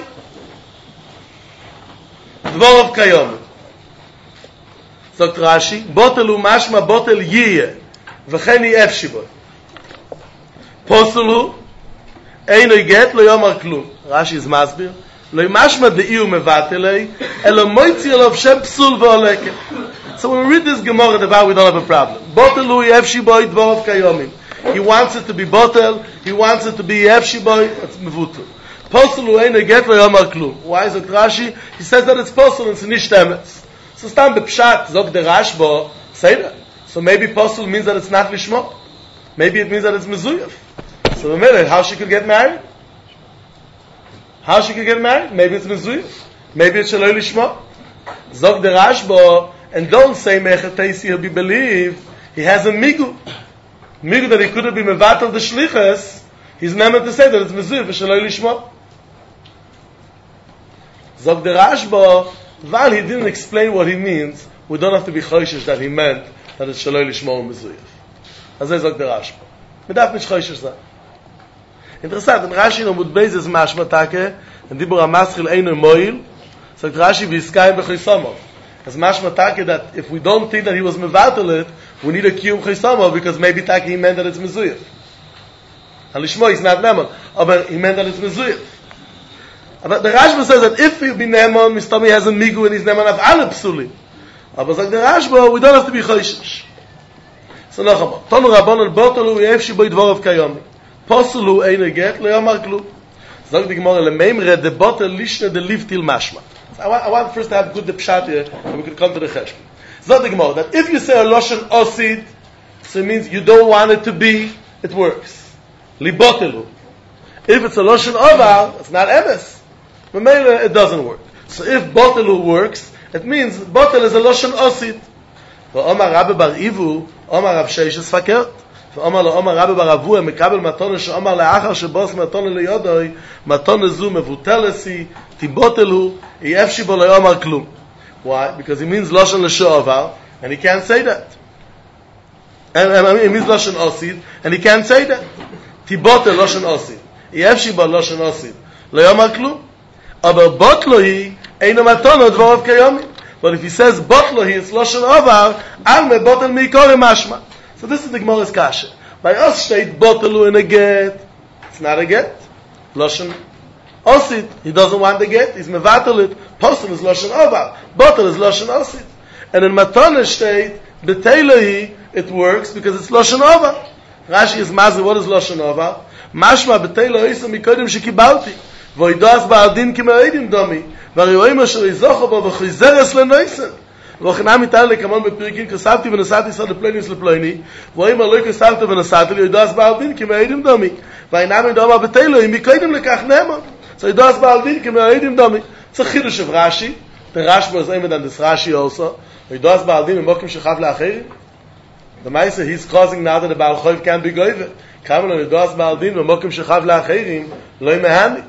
dvorov kayom. Sagt Rashi, Botel hu mashma botel yiyeh, v'chen I efshi boi. Posel hu, einoi get, lo yomar klum. Rashi is masbir. Lo mashma de'iu mevatelei, elo moitzi elov shem psul v'oleket. So when we read this Gemara, the we don't have a problem. Botel hu yefshi boy dvorov kayomim. He wants it to be botel. He wants it to be yefshi boy. It's mevutel. Posel hu einoi get lo yomar klum. Why is it Rashi? He says that it's posel and it's nicht emes. So stam bepshat zog the Rashba say that. So maybe posel means that it's not lishmo. Maybe it means that it's mezuyaf. So the minute how she could get married? How she could get married? Maybe it's mezuyaf. Maybe it's shaloi lishmo. Zog the Rashba. And don't say Mechatesi he'll be believed. He has a migu. Migu that he could have been mevatel the shlichas. He's not meant to say that it's mezuyah v'shaloi lishmo. Zog the Rashba, while he didn't explain what he means, we don't have to be choishish that he meant that it's shaloi lishmo and mezuyah. As I zog the Rashba. We don't have to be choishish that. Interessant, in Rashi no mutbeis is mashmatake, and dibur amaschil einu moil, zog Rashi v'yiskayim b'choisomov. As mashma take that if we don't think that he was mevatel it, we need a kiyum chisama because maybe take he meant that it's mezuyah. And lishmo is not neman, but he meant that it's mezuyah. But the Rashba says that if he be neman, mistami has a migu and he's neman of alle psuli. But like the Rashba, we don't have to be choishish. So nachama, tonu rabban al botelu yefshi boi dvorov kayomi. Posulu eine get le yamar klu. Zog the Gemara, Lememre, the botel lishne the liftil mashma. I want, I want first to have good the pshat here, and we can come to the cheshbon. Zog the Gemara, that if you say a loshen osid, so it means you don't want it to be, it works. Libotelu. If it's a loshen ovar, it's not emes. Mamela, it doesn't work. So if botelu works, it means botel is a loshen osid. Omar Rabbi Bar Ivu, Omar Rav Sheish is fakert. ואומר לו, אומר רבי בר אבוה, מקבל מתונה שאומר לאחר שבוס מתונה ליודוי, מתונה זו מבוטלסי, תיבוטלו, אי אפשי בו לא יאמר כלום. Why? Because it means Lashon L'Sho'avar, and he can't say that. And, and I mean, it means Lashon Osid, and he can't say that. Tibotel Lashon Osid. אי אפשי בו Lashon Osid. לא יאמר כלום. אבל בוטלו היא, אינו מתונה דבריו כיומי. But if he says botlo, he is Lashon Ovar, alme botel meikore mashma. So this is the Gemara's kasha. By us state botelu in a get. It's not a get. Lashon osid. He doesn't want the get. He's mevatel it. Posel is Lashon Ovar. Botel is Lashon osid. And in Matana state, beteilahi, it works because it's Lashon Ovar. Rashi is mazi. What is Lashon Ovar? Mashma beteilahi isa mikodim shekibalti. Voidas ba'adin kimereidim domi. Variyoim asher izocho bo v'chizeres lenoisen. וכנעם מתאר לכמון בפרקים, כסבתי ונסעתי ישראל לפלוניוס לפלוני, ואם הלוי כסבתי ונסעתי לי, ידעס בעל דין כמעידים דומי, ואינם מדומה בתלו, אם מקודם לכך נאמר, so ידעס בעל דין כמעידים דומי. צריך חידוש של רש"י, the Rashba is aimed on this Rashi also, ידעס בעל דין ממוקים שחב לאחרים. The Maisa, he's causing now that the Baal Choiv can't be goyve. כמה לו ידעס בעל דין ממוקים שחב לאחרים, לא ימהני.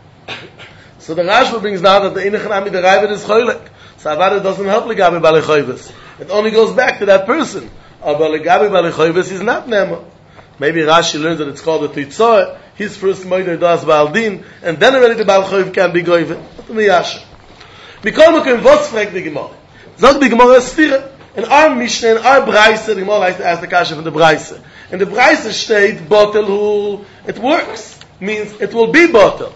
So the Rashba brings now that the Inachanami, the Ravid is choylek. So Avada doesn't help Legabi Bali Choyves. It only goes back to that person. But Legabi Bali Choyves is not Nema. Maybe Rashi learns that it's called a Titzor. His first Moeder does Baal Din, and then already the Baal Choyv can be Goyve. What do we ask? Because we can what's frag the Gemara. Zog the Gemara Sfira. In our Mishnah, in our Braise, the Gemara likes to ask the Kasha from the Braise. In the Braise state, Botel who it works. Means it will be Botel.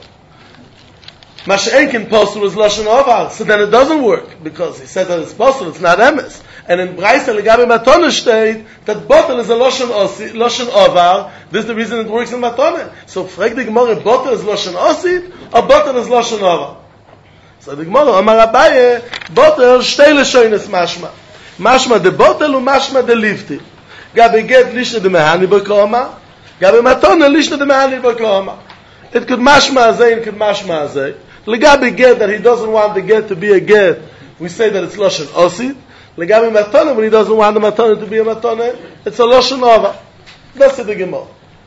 Masha'enkin posel is Lashon Ovar, so then it doesn't work, because he said that it's posel, it's not emes. And in Braise Legabi Matona state, that botel is a Lashon Osid, Lashon Ovar, this is the reason it works in Matona. So, frag the Gemara, botel is Lashon Osid, or botel is Lashon Ovar? So the Gemara, Amar Abaye, botel, shtei leshoines mashma. Mashma de botel, u mashma de lifti. Gabi get lishne de mehani b'koma, Gabi Matona lishne de mehani b'koma. It could mashma azay, it could mashma azay. Legabi get that he doesn't want the get to be a get, we say that it's Lashon Osid. Legabi matana, when he doesn't want the matana to be a matana, it's a Lashon Ova. That's the Gemara.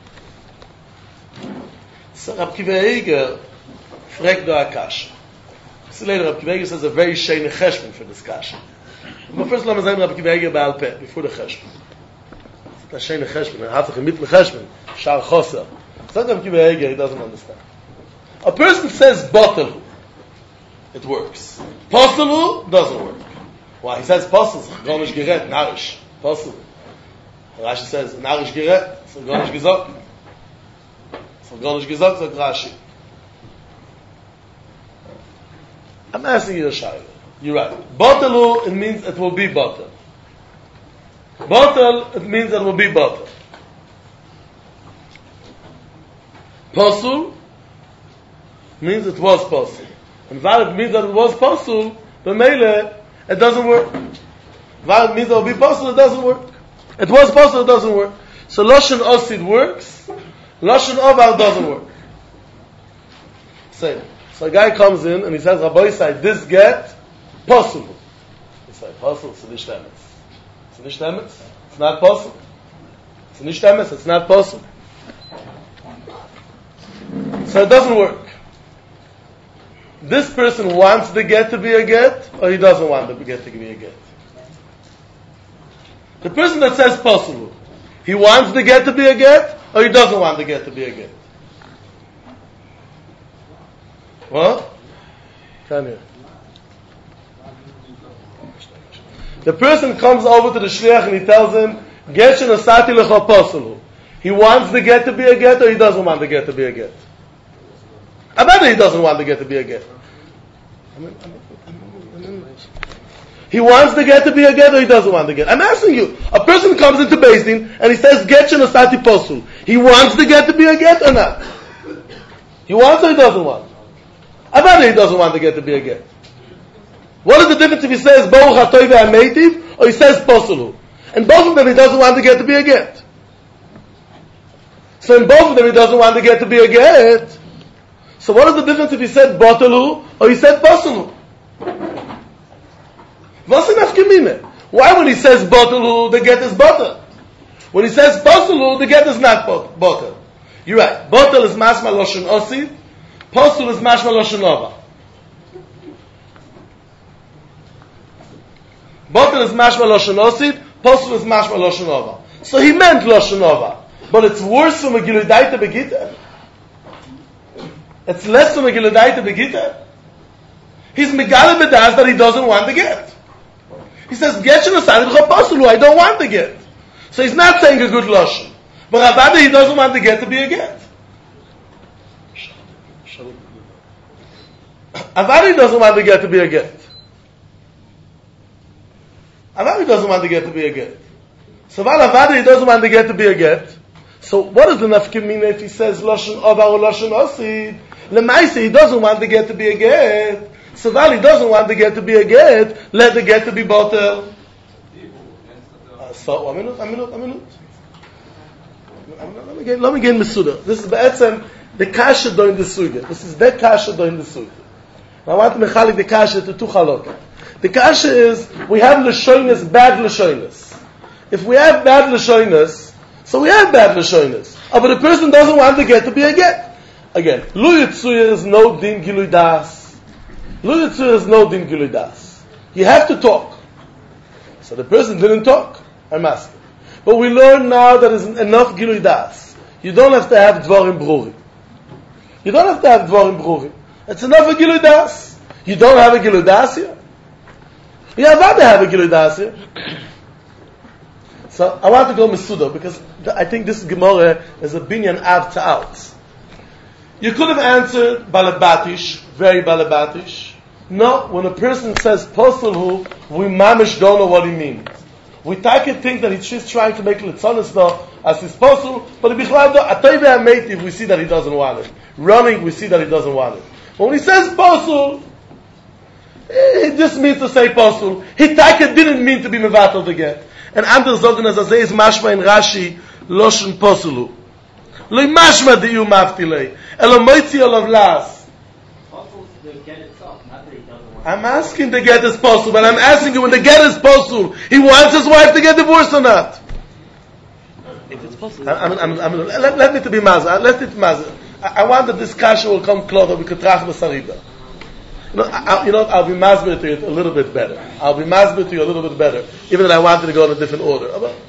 So Rab Kiva Eiger fragt do Akash. So later Rab Kiva Eiger says a very shayne cheshbon for this kasha. But first let me say Rab Kiva Eiger Baal Peh, before the cheshbon. It's a shayne cheshbon, and Hatzach mit cheshbon, Shar Choser. So Rab Kiva Eiger, he doesn't understand. A person says botel, it works. Poselu doesn't work. Why? He says posel, gonish geret, narish. Posel. Rashi says narish geret, so gonish gezok. So gonish gezok, so Rashi. I'm asking you a shayla. You're right. Botelu, it means it will be botel. Botel, it means it will be botel. Posel means it was possible. And valid means that it was possible, but mele, it doesn't work. Valid means that it will be possible, it doesn't work. It was possible, it doesn't work. So Lashon Osid works, Lashon Ovar doesn't work. Same. So a guy comes in and he says, Rabbi say, this get, possible. He says, possible, it's nicht emes. It's nicht emes, it's not possible. It's nicht emes, it's not possible. So it doesn't work. This person wants the get to be a get, or he doesn't want the get to be a get. The person that says possible, he wants the get to be a get, or he doesn't want the get to be a get. What? Come here. The person comes over to the shliach and he tells him, "Get shenasati lecha possible." He wants the get to be a get, or he doesn't want the get to be a get. I bet he doesn't want the get to be a get. He wants the get to be a get, or he doesn't want the get. I'm asking you. A person comes into Beis Din and he says, "Get shenasati posul." He wants the get to be a get or not? He wants or he doesn't want? Avada he doesn't want the get to be a get. What is the difference if he says Baruch Atoy ve'ameitiv or he says Posulu? And both of them he doesn't want the get to be a get. So in both of them he doesn't want the get to be a get. So what is the difference if he said Botalu or he said Posulu? What's enough Kemine? Why when he says Botalu the get is Botal? When he says Posulu the get is not Botal. You're right. Botal is Mashma Loshen Osid. Postul is Mashma Loshen Ova. Botal is Mashma Loshen Osid. Postul is Mashma Loshen Ova. So he meant Loshen Ova. But it's worse from a Giludaita Begita. It's less from a Giludaita Begita. He's Megala Bedas that he doesn't want to get. He says, Get Shenasad Postul, I don't want to get. So he's not saying a good Loshen. But Rabada, he doesn't want the get to be a get. Avari doesn't want the get to be a get. Avari doesn't want the get to be a get. So while Avari doesn't want the get to be a get, so what is the nafkemina if he says Loshen Ova or Loshen Osid? Lemaise, he doesn't want the get to be a get. So while he doesn't want the get to be a get, let the get to be botel. Uh, so, a minute, a minute, a minute. Let me get, let me get Mesuda. This is Be'etzem, the Kasha doing the Suga. This is the Kasha doing the Suga. I want to mechalik the Kasha to two Chalokim. The Kasha is, we have Lashonis, bad Lashonis. If we have bad Lashonis, so we have bad Lashonis. Oh, but the person doesn't want the get to be a get. Again, Lu Yitzuya is no din Gilui Das. Lu Yitzuya is no din Gilui Das. You have to talk. So the person didn't talk. I'm asking. But we learn now that there's enough Gilui Das. You don't have to have Dvarim Brurim. You don't have to have Dvarim Brurim. It's enough a Gilui Das. You don't have a Gilui Das here? You have to have a Gilui Das here. So I want to go Mesuda because I think this Gemara is a binyan av to out. You could have answered Balabatish, very Balabatish. No, when a person says Posel Hu, we mamish don't know what he means. We take it think that he's just trying to make Litzonis though as his Posel, but if we see that he doesn't want it. Running, we see that he doesn't want it. But when he says Posel, he just means to say Posel. He take it didn't mean to be Mevatel to get. And andere sagen, as I say, is Mashma in Rashi, Loshen Poselu. Loi Mashma di yu maftilei. Elo moitzi olav las. I'm asking the get is possible, but I'm asking you when the get is possible, he wants his wife to get divorced or not? If it's possible. I'm, I'm, I'm, let, let me to be mazah. Let it mazah. I, I want that this kasha will come closer. We could trach b'sariba. You know, I, you know, I'll be masbir to you a little bit better. I'll be masbir to you a little bit better, even though I wanted to go in a different order.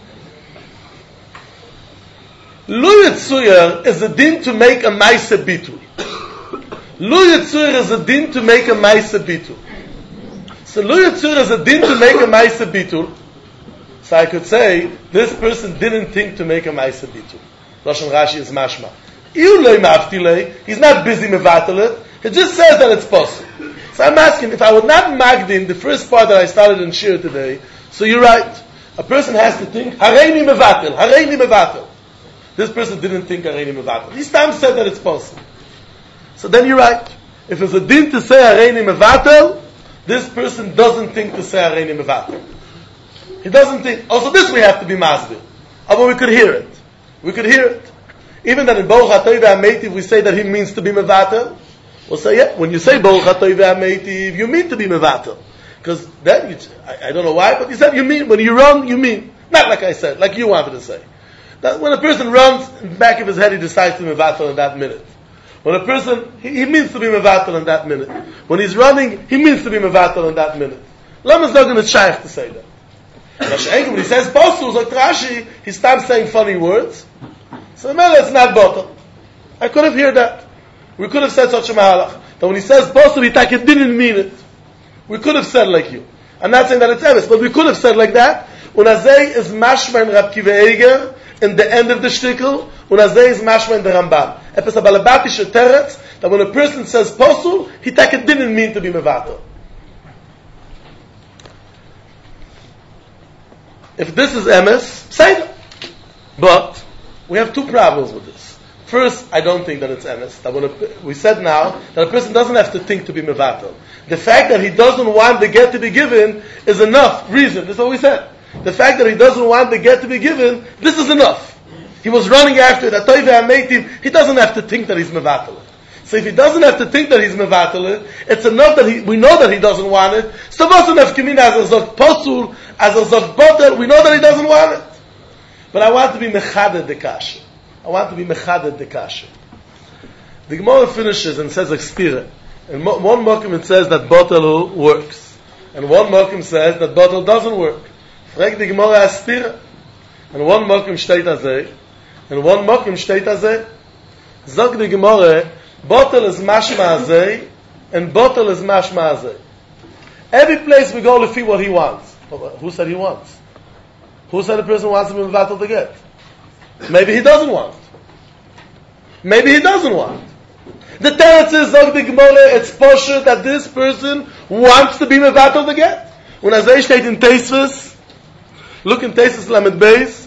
Lu Yitzuyer is a din to make a maisa bitul. Lu Yitzuyer is a din to make a maisa bitul. So Lu Yitzuyer is a din to make a maisa bitul. So I could say, this person didn't think to make a maisa bitul. Lashon Rashi is mashma. He's not busy mevatel it. He just says that it's possible. So I'm asking, if I would not magdin the first part that I started in Shir today, so you're right. A person has to think, Hareini mevatel, Hareini mevatel. This person didn't think Hareini mevatel. This time said that it's possible. So then you're right. If it's a din to say Hareini mevatel, this person doesn't think to say Hareini mevatel. He doesn't think. Also, this we have to be masbir. But we could hear it. We could hear it. Even that in Baruch Atoy ve'ameitiv we say that he means to be mevatel. We'll say, yeah, when you say Baruch Atoy ve'ameitiv, you mean to be mevatel. Because then, you, I, I don't know why, but you said you mean. When you run, you mean. Not like I said, like you wanted to say. That when a person runs, in the back of his head he decides to be mevatel in that minute. When a person, he, he means to be mevatel in that minute. When he's running, he means to be mevatel in that minute. Lama's not going to shaykh to say that. When he says postul, like Rashi, he stops saying funny words. So it's not bottle. I could have heard that. We could have said such a mahalach. That when he says postul, he take it didn't mean it. We could have said like you. I'm not saying that it's emes, but we could have said like that. Unazei is mashma in Rab Kiva Eiger in the end of the shtickle. Unazei is mashma in the Rambam. Epes abalabatish teretz that when a person says postul, he take it didn't mean to be mevatel. If this is emes, say that. But we have two problems with this. First, I don't think that it's emes. That when a, we said now that a person doesn't have to think to be mevatel. The fact that he doesn't want the get to be given is enough reason. That's what we said. The fact that he doesn't want the get to be given, this is enough. He was running after it. He doesn't have to think that he's mevatel. So if he doesn't have to think that he's mevatel, it's enough that he, we know that he doesn't want it. So doesn't have come in as a zot posul, as a zot botel, we know that he doesn't want it. But I want to be mechaded the kasha. I want to be mechaded the kasha. The Gemara finishes and says like stira. And one mokum it says that botel works. And one mokum says that botel doesn't work. Frag the Gemara as stira. And one mokum steht azeh. And one mokum steht azeh. Zog the Gemara, botel is mashma azeh, and botel is mashma azeh. Every place we go to see what he wants. Who said he wants? Who said the person wants to be mevatel to get? Maybe he doesn't want. Maybe he doesn't want. The teretz is of the Gemara, it's posher that this person wants to be mevatel to get. When Azay steht in Teisves, look in Teisves Lamed Beis,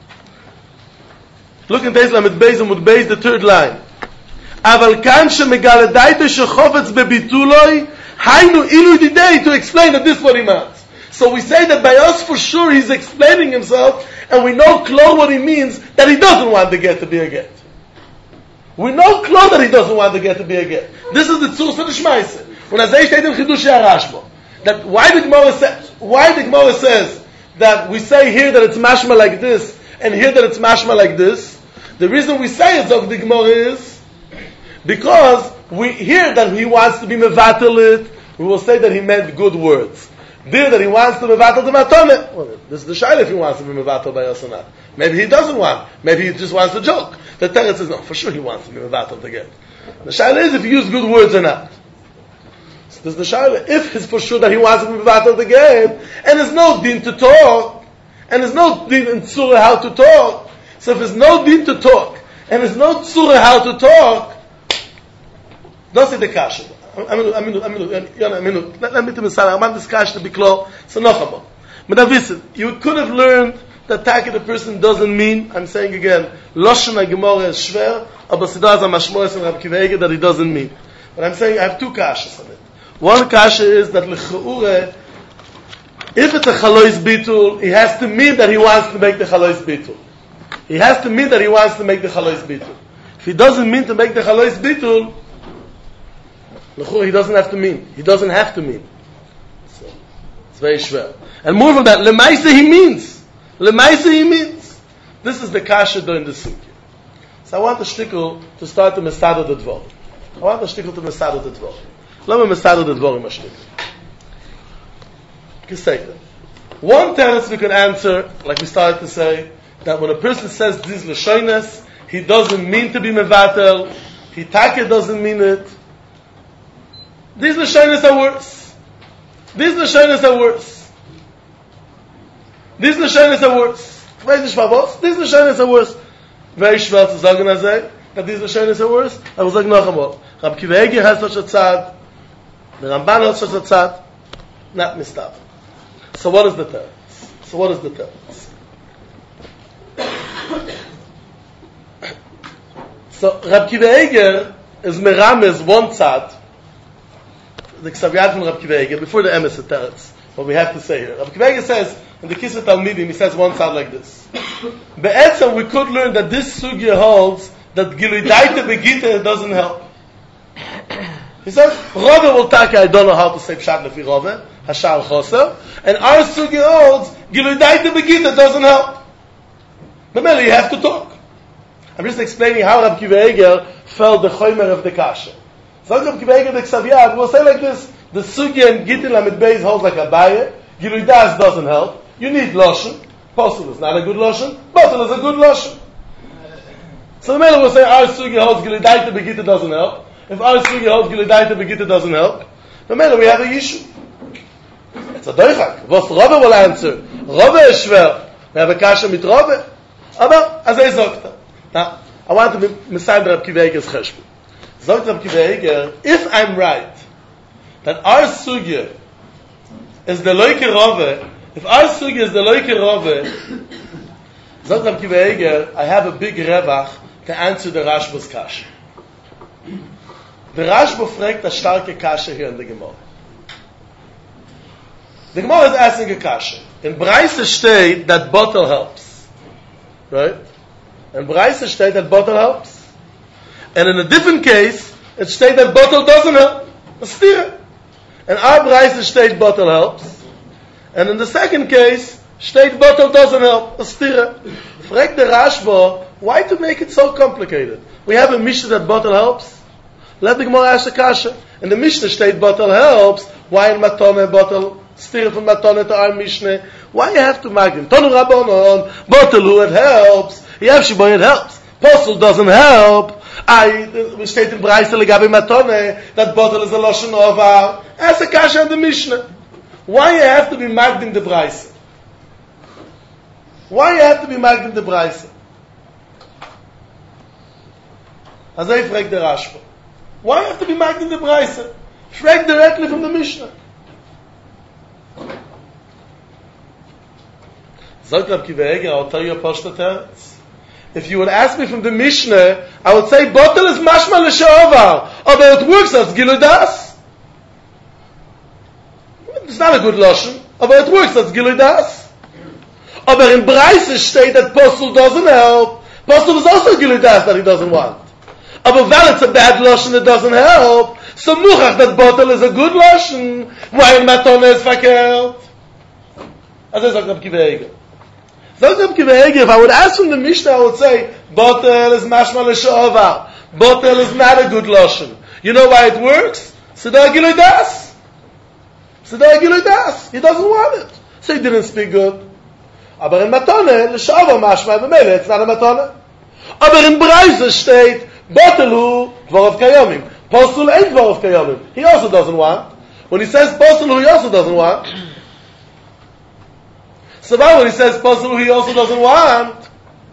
look in Teisves Lamed Beis and Mud Beis, the third line. Aval kan shemegale daite shechofetz bebituloi, hainu ilu didei, to explain that this is what he wants. So we say that by us for sure he's explaining himself, and we know clear what he means, that he doesn't want the get to be a get. We know clear that he doesn't want the get to be a get. This is the tzur of the Shmaise. When Azay steht in Chidush HaRashba, that why the Gemara says, why the Gemara says that we say here that it's mashma like this, and here that it's mashma like this, the reason we say it of the Gemara is because we hear that he wants to be mevatel it, we will say that he meant good words. There that he wants to be mevatel the matome. Well, this is the shayla if he wants to be mevatel by us or not. Maybe he doesn't want. Maybe he just wants to joke. The teretz says no, for sure he wants to be mevatel to get. The shayla is if he used good words or not. So this is the shayla. If it's for sure that he wants to be mevatel to get, and there's no din to talk, and there's no din in tzura how to talk. So if there's no din to talk, and there's no tzura how to talk, don't say the kasha. I mean, I mean, I mean, I mean, let me tell you, I want this cash to be clear. So no problem. But now listen, you could have learned that taki the person doesn't mean. I'm saying again, Loshen HaGemara is shver, aber Siddhar HaMashmoes and Rab Kiva Eiger that he doesn't mean. But I'm saying I have two kashas on it. One kasha is that l'cheure, if it's a chalois bitul, he has to mean that he wants to make the chalois bitul. He has to mean that he wants to make the chalois bitul. If he doesn't mean to make the chalois bitul, he doesn't have to mean. He doesn't have to mean. So, it's very schwer. And more than that, lemaisa he means. Lemaisa he means. This is the kasha during the sukkah. So I want the shtickle to start the mesad of the dvorim. I want the shtickle to mesad of the dvorim. Let me mesad of the dvorim a shtickle. Kesegda. One teretz we can answer, like we started to say, that when a person says these l'shoines, he doesn't mean to be mevatel. He take doesn't mean it. These Lashonis are worse. These Lashonis are worse. These Lashonis are worse. These Lashonis are worse. Very schwer to sagen azay, that these Lashonis are worse. I will say noch einmal. Rab Kiva Eiger has such a tzad. The Ramban has such a tzad. Not mistav. So what is the teretz? So what is the teretz? So Rab Kiva Eiger is merames one tzad. The Ksaviyad from Rab Kiva Eiger, before the emes teretz, what we have to say here. Rab Kiva Eiger says, in the Kisvet Talmidim, he says one side like this. Be'etzem, we could learn that this sugya holds that Gilui Daita Begita doesn't help. He says, Rove will take, I don't know how to say Pshat Lefi Rove, Hashar Choser, and our sugya holds, Gilui Daita Begita doesn't help. But maybe you have to talk. I'm just explaining how Rab Kiva Eiger felt the choimer of the kasha. So Rab Kiva Eiger the Ksaviyad will say like this: the sugya and Gittin Lamed Beis holds like a baye. Gilui Das doesn't help. You need loshen. Posel is not a good loshen. Posel is a good loshen. So the Mela will say our sugya holds Gilui Daita Begita doesn't help. If our sugya holds Gilui Daita Begita doesn't help, the Mela we have a issue. It's a doichak. What Rove will answer? Rove is schwer. We have a kasha mit Rove. Aber as I sagt. Now I want to be Messiah Rab Kiva Eiger's cheshbon. Sagt Rab Kiva Eiger, if I'm right, that our sugya is the loike Rove, if our sugya is the loike Rove, sagt Rab Kiva Eiger, I have a big revach, to answer the Rashba's kasha. The Rashba fragt a starke kasha here in the Gemara. The Gemara is asking a kasha. In Braise state that bottle helps. Right? In Braise state that bottle helps. And in a different case, it states that bottle doesn't help. A steer. And our Braise state bottle helps. And in the second case, state bottle doesn't help. A steer. Fragt the Rashba, why to make it so complicated? We have a Mishnah that bottle helps. Let the Gemara ask a kasha. In the Mishnah state bottle helps. Why in Matone bottle steer from Matone to our Mishnah? Why you have to make him? Tonu Rabbanon, bottle who it helps. Yevshiboy it helps. Postel doesn't help. I, we state in Braise legabe Matone, that bottle is a Lashon Ovar. Ask a kasha in the Mishnah. Why you have to be magdim the Braise? Why you have to be magdim the Braise? As I frag the Rashba. Why you have to be magdim the Braise? Frag directly from the Mishnah. Zok Rab Kiva Eger, I'll tell you a pashta teretz. If you would ask me from the Mishnah, I would say bottle is mashma l'she'ovar, although it works as Gilui Das. It's not a good lashon, although it works as Gilui Das. But in Braise state that postel doesn't help. Postel is also Gilui Das that he doesn't want. But while it's a bad lashon that doesn't help, so muchach that bottle is a good lashon. Why in Matone is fakert? As I Zok Rab Kiva Eger. Zok Rab Kiva Eger, if I would ask from the Mishnah, I would say, bottle is mashma l'she'ovar. Bottle is not a good lashon. You know why it works? Sedar Gilui Das. Sedar Gilui Das. He doesn't want it. So he didn't speak good. Aber in Matone, l'she'ovar mashma, b'mele, it's not a Matone. Aber in Braise state, bottle hu, dvarav kayomim. Postel ain't dvarav kayomim. He also doesn't want. When he says postel hu, he also doesn't want. So now when he says postel, he also doesn't want.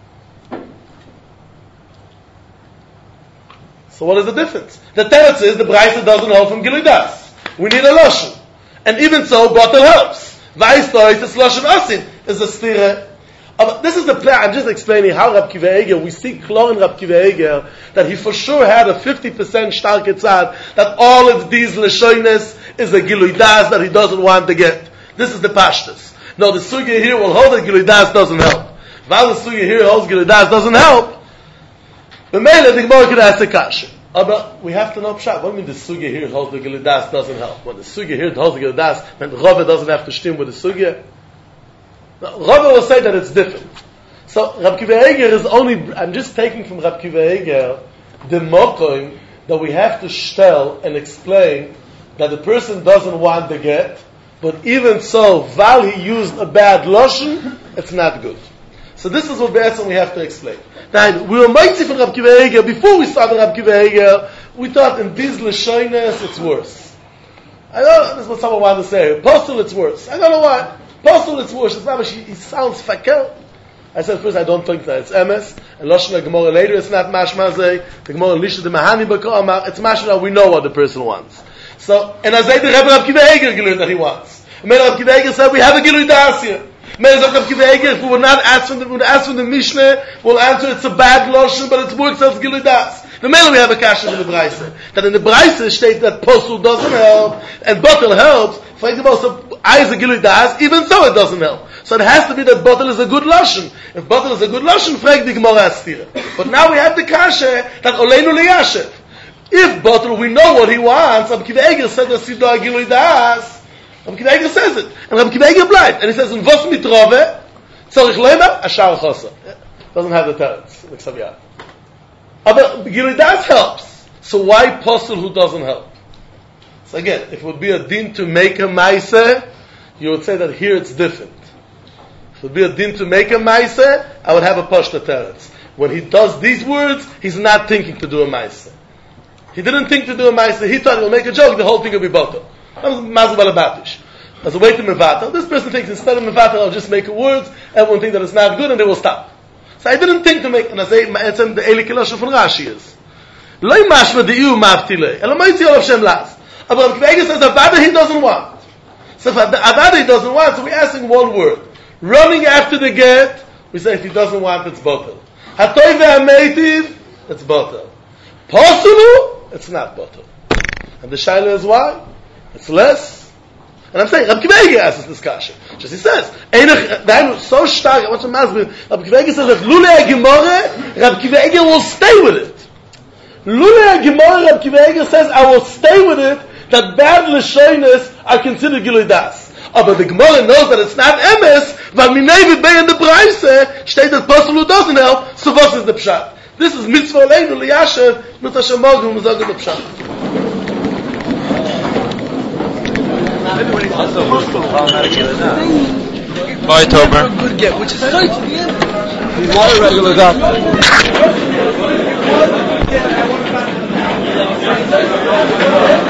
So what is the difference? The teretz is the Braise doesn't help from Gilui Das. We need a lashon, and even so, bottle helps. Vaystois is lashon asin is a stira. Uh, this is the plan. I'm just explaining how Rab Kiva Eger, we see clear in Rab Kiva Eger that he for sure had a fifty percent starke tzad that all of these lashones is a Gilui Das that he doesn't want to get. This is the pashtus. No, the sugya here will hold that Gilui Das doesn't help. While the sugya here holds Gilui Das doesn't help, the mele the Gemara could ask the kasha. But we have to know pshat. What do you mean the sugya here holds the Gilui Das doesn't help? When the sugya here holds the Gilui Das, then the Rava doesn't have to stim with the sugya. No, Rava will say that it's different. So Rab Kiva Eger is only. I'm just taking from Rab Kiva Eger the mokoim that we have to tell and explain that the person doesn't want the get. But even so, while he used a bad lashon, it's not good. So this is what we have to explain. Now, we were mighty from Rab Kiva Eger. Before we started Rab Kiva Eger, we thought in these lashones it's worse. I know this is what someone wanted to say. Postel, it's worse. I don't know why. Postel, it's worse. It's not. He sounds fakel. I said first, I don't think that it's emes. And lashon Gemara later, it's not mashmazeh. The Gemara lisha the mahani b'ko'amar. It's mashma. We know what the person wants. So, and as I the Rebbe Rab Kiva Eger Gilui that he wants. And Rab Kiva Eger said, we have a Gilui Das here. Rab Kiva Eger, if we would not ask from the, we would ask from the Mishnah, we'll answer it's a bad lotion, but it works as Gilui Das. The mele we have a kasha in the Braise. That in the Braise states that postel doesn't help, and bottle helps. For example, so I is a Gilui Das, even so it doesn't help. So it has to be that bottle is a good lotion. If bottle is a good lotion, frag the Gemara astira. But now we have the kasha that oleinu liyashev. If bottle, we know what he wants. Rab Kiva Eger said that Sidor Gilui Das. Rab Kiva Eger says it, and Rab Kiva Eger bleibt, and he says, "In vos mitrove, tzorich lemer ashar chosa." Doesn't have the teretz, like Saviyah. But Gilui Das helps. So why postel who doesn't help? So again, if it would be a din to make a ma'aseh, you would say that here it's different. If it would be a din to make a ma'aseh, I would have a pashta teretz. When he does these words, he's not thinking to do a ma'aseh. He didn't think to do a ma'aseh. He thought he'll make a joke, the whole thing will be bottle. That was Mazel Balabatish. As a way to mevatel, this person thinks instead of mevatel, I'll just make words, everyone thinks that it's not good, and they will stop. So I didn't think to make, and I say, ma'etzem, the Eli Kilosha from Rashi is. Loi mashma di'u mavtile, elo moitzi olav shem las. But Rab Kiva Eger says, Avada he doesn't want. So if Avada he doesn't want, so we're asking one word. Running after the get, we say if he doesn't want, it's bottle. Hatoy ve'ameitiv, it's butter. Possible, it's not butter. And the shaila is why? It's less. And I'm saying, Rab Kiva Eiger asks this discussion. Just he says, Einach, the so stark, I want to masbir, Rab Kiva Eiger says, if Lulei HaGemorah, Rab Kiva Eiger will stay with it. Lulei HaGemorah, Rab Kiva Eiger says, I will stay with it, that bad Lashonis are considered Gilui Das. But the Gemara knows that it's not emes, but Minei V'bei in the Braise, state that possible doesn't help, so what is the Pshat? This is mitzvah leinu liyashev, mit Hashem Morgen, muzog the Pshat. Bye, Tober. Good get, which is right to the end. He's not a regular doctor.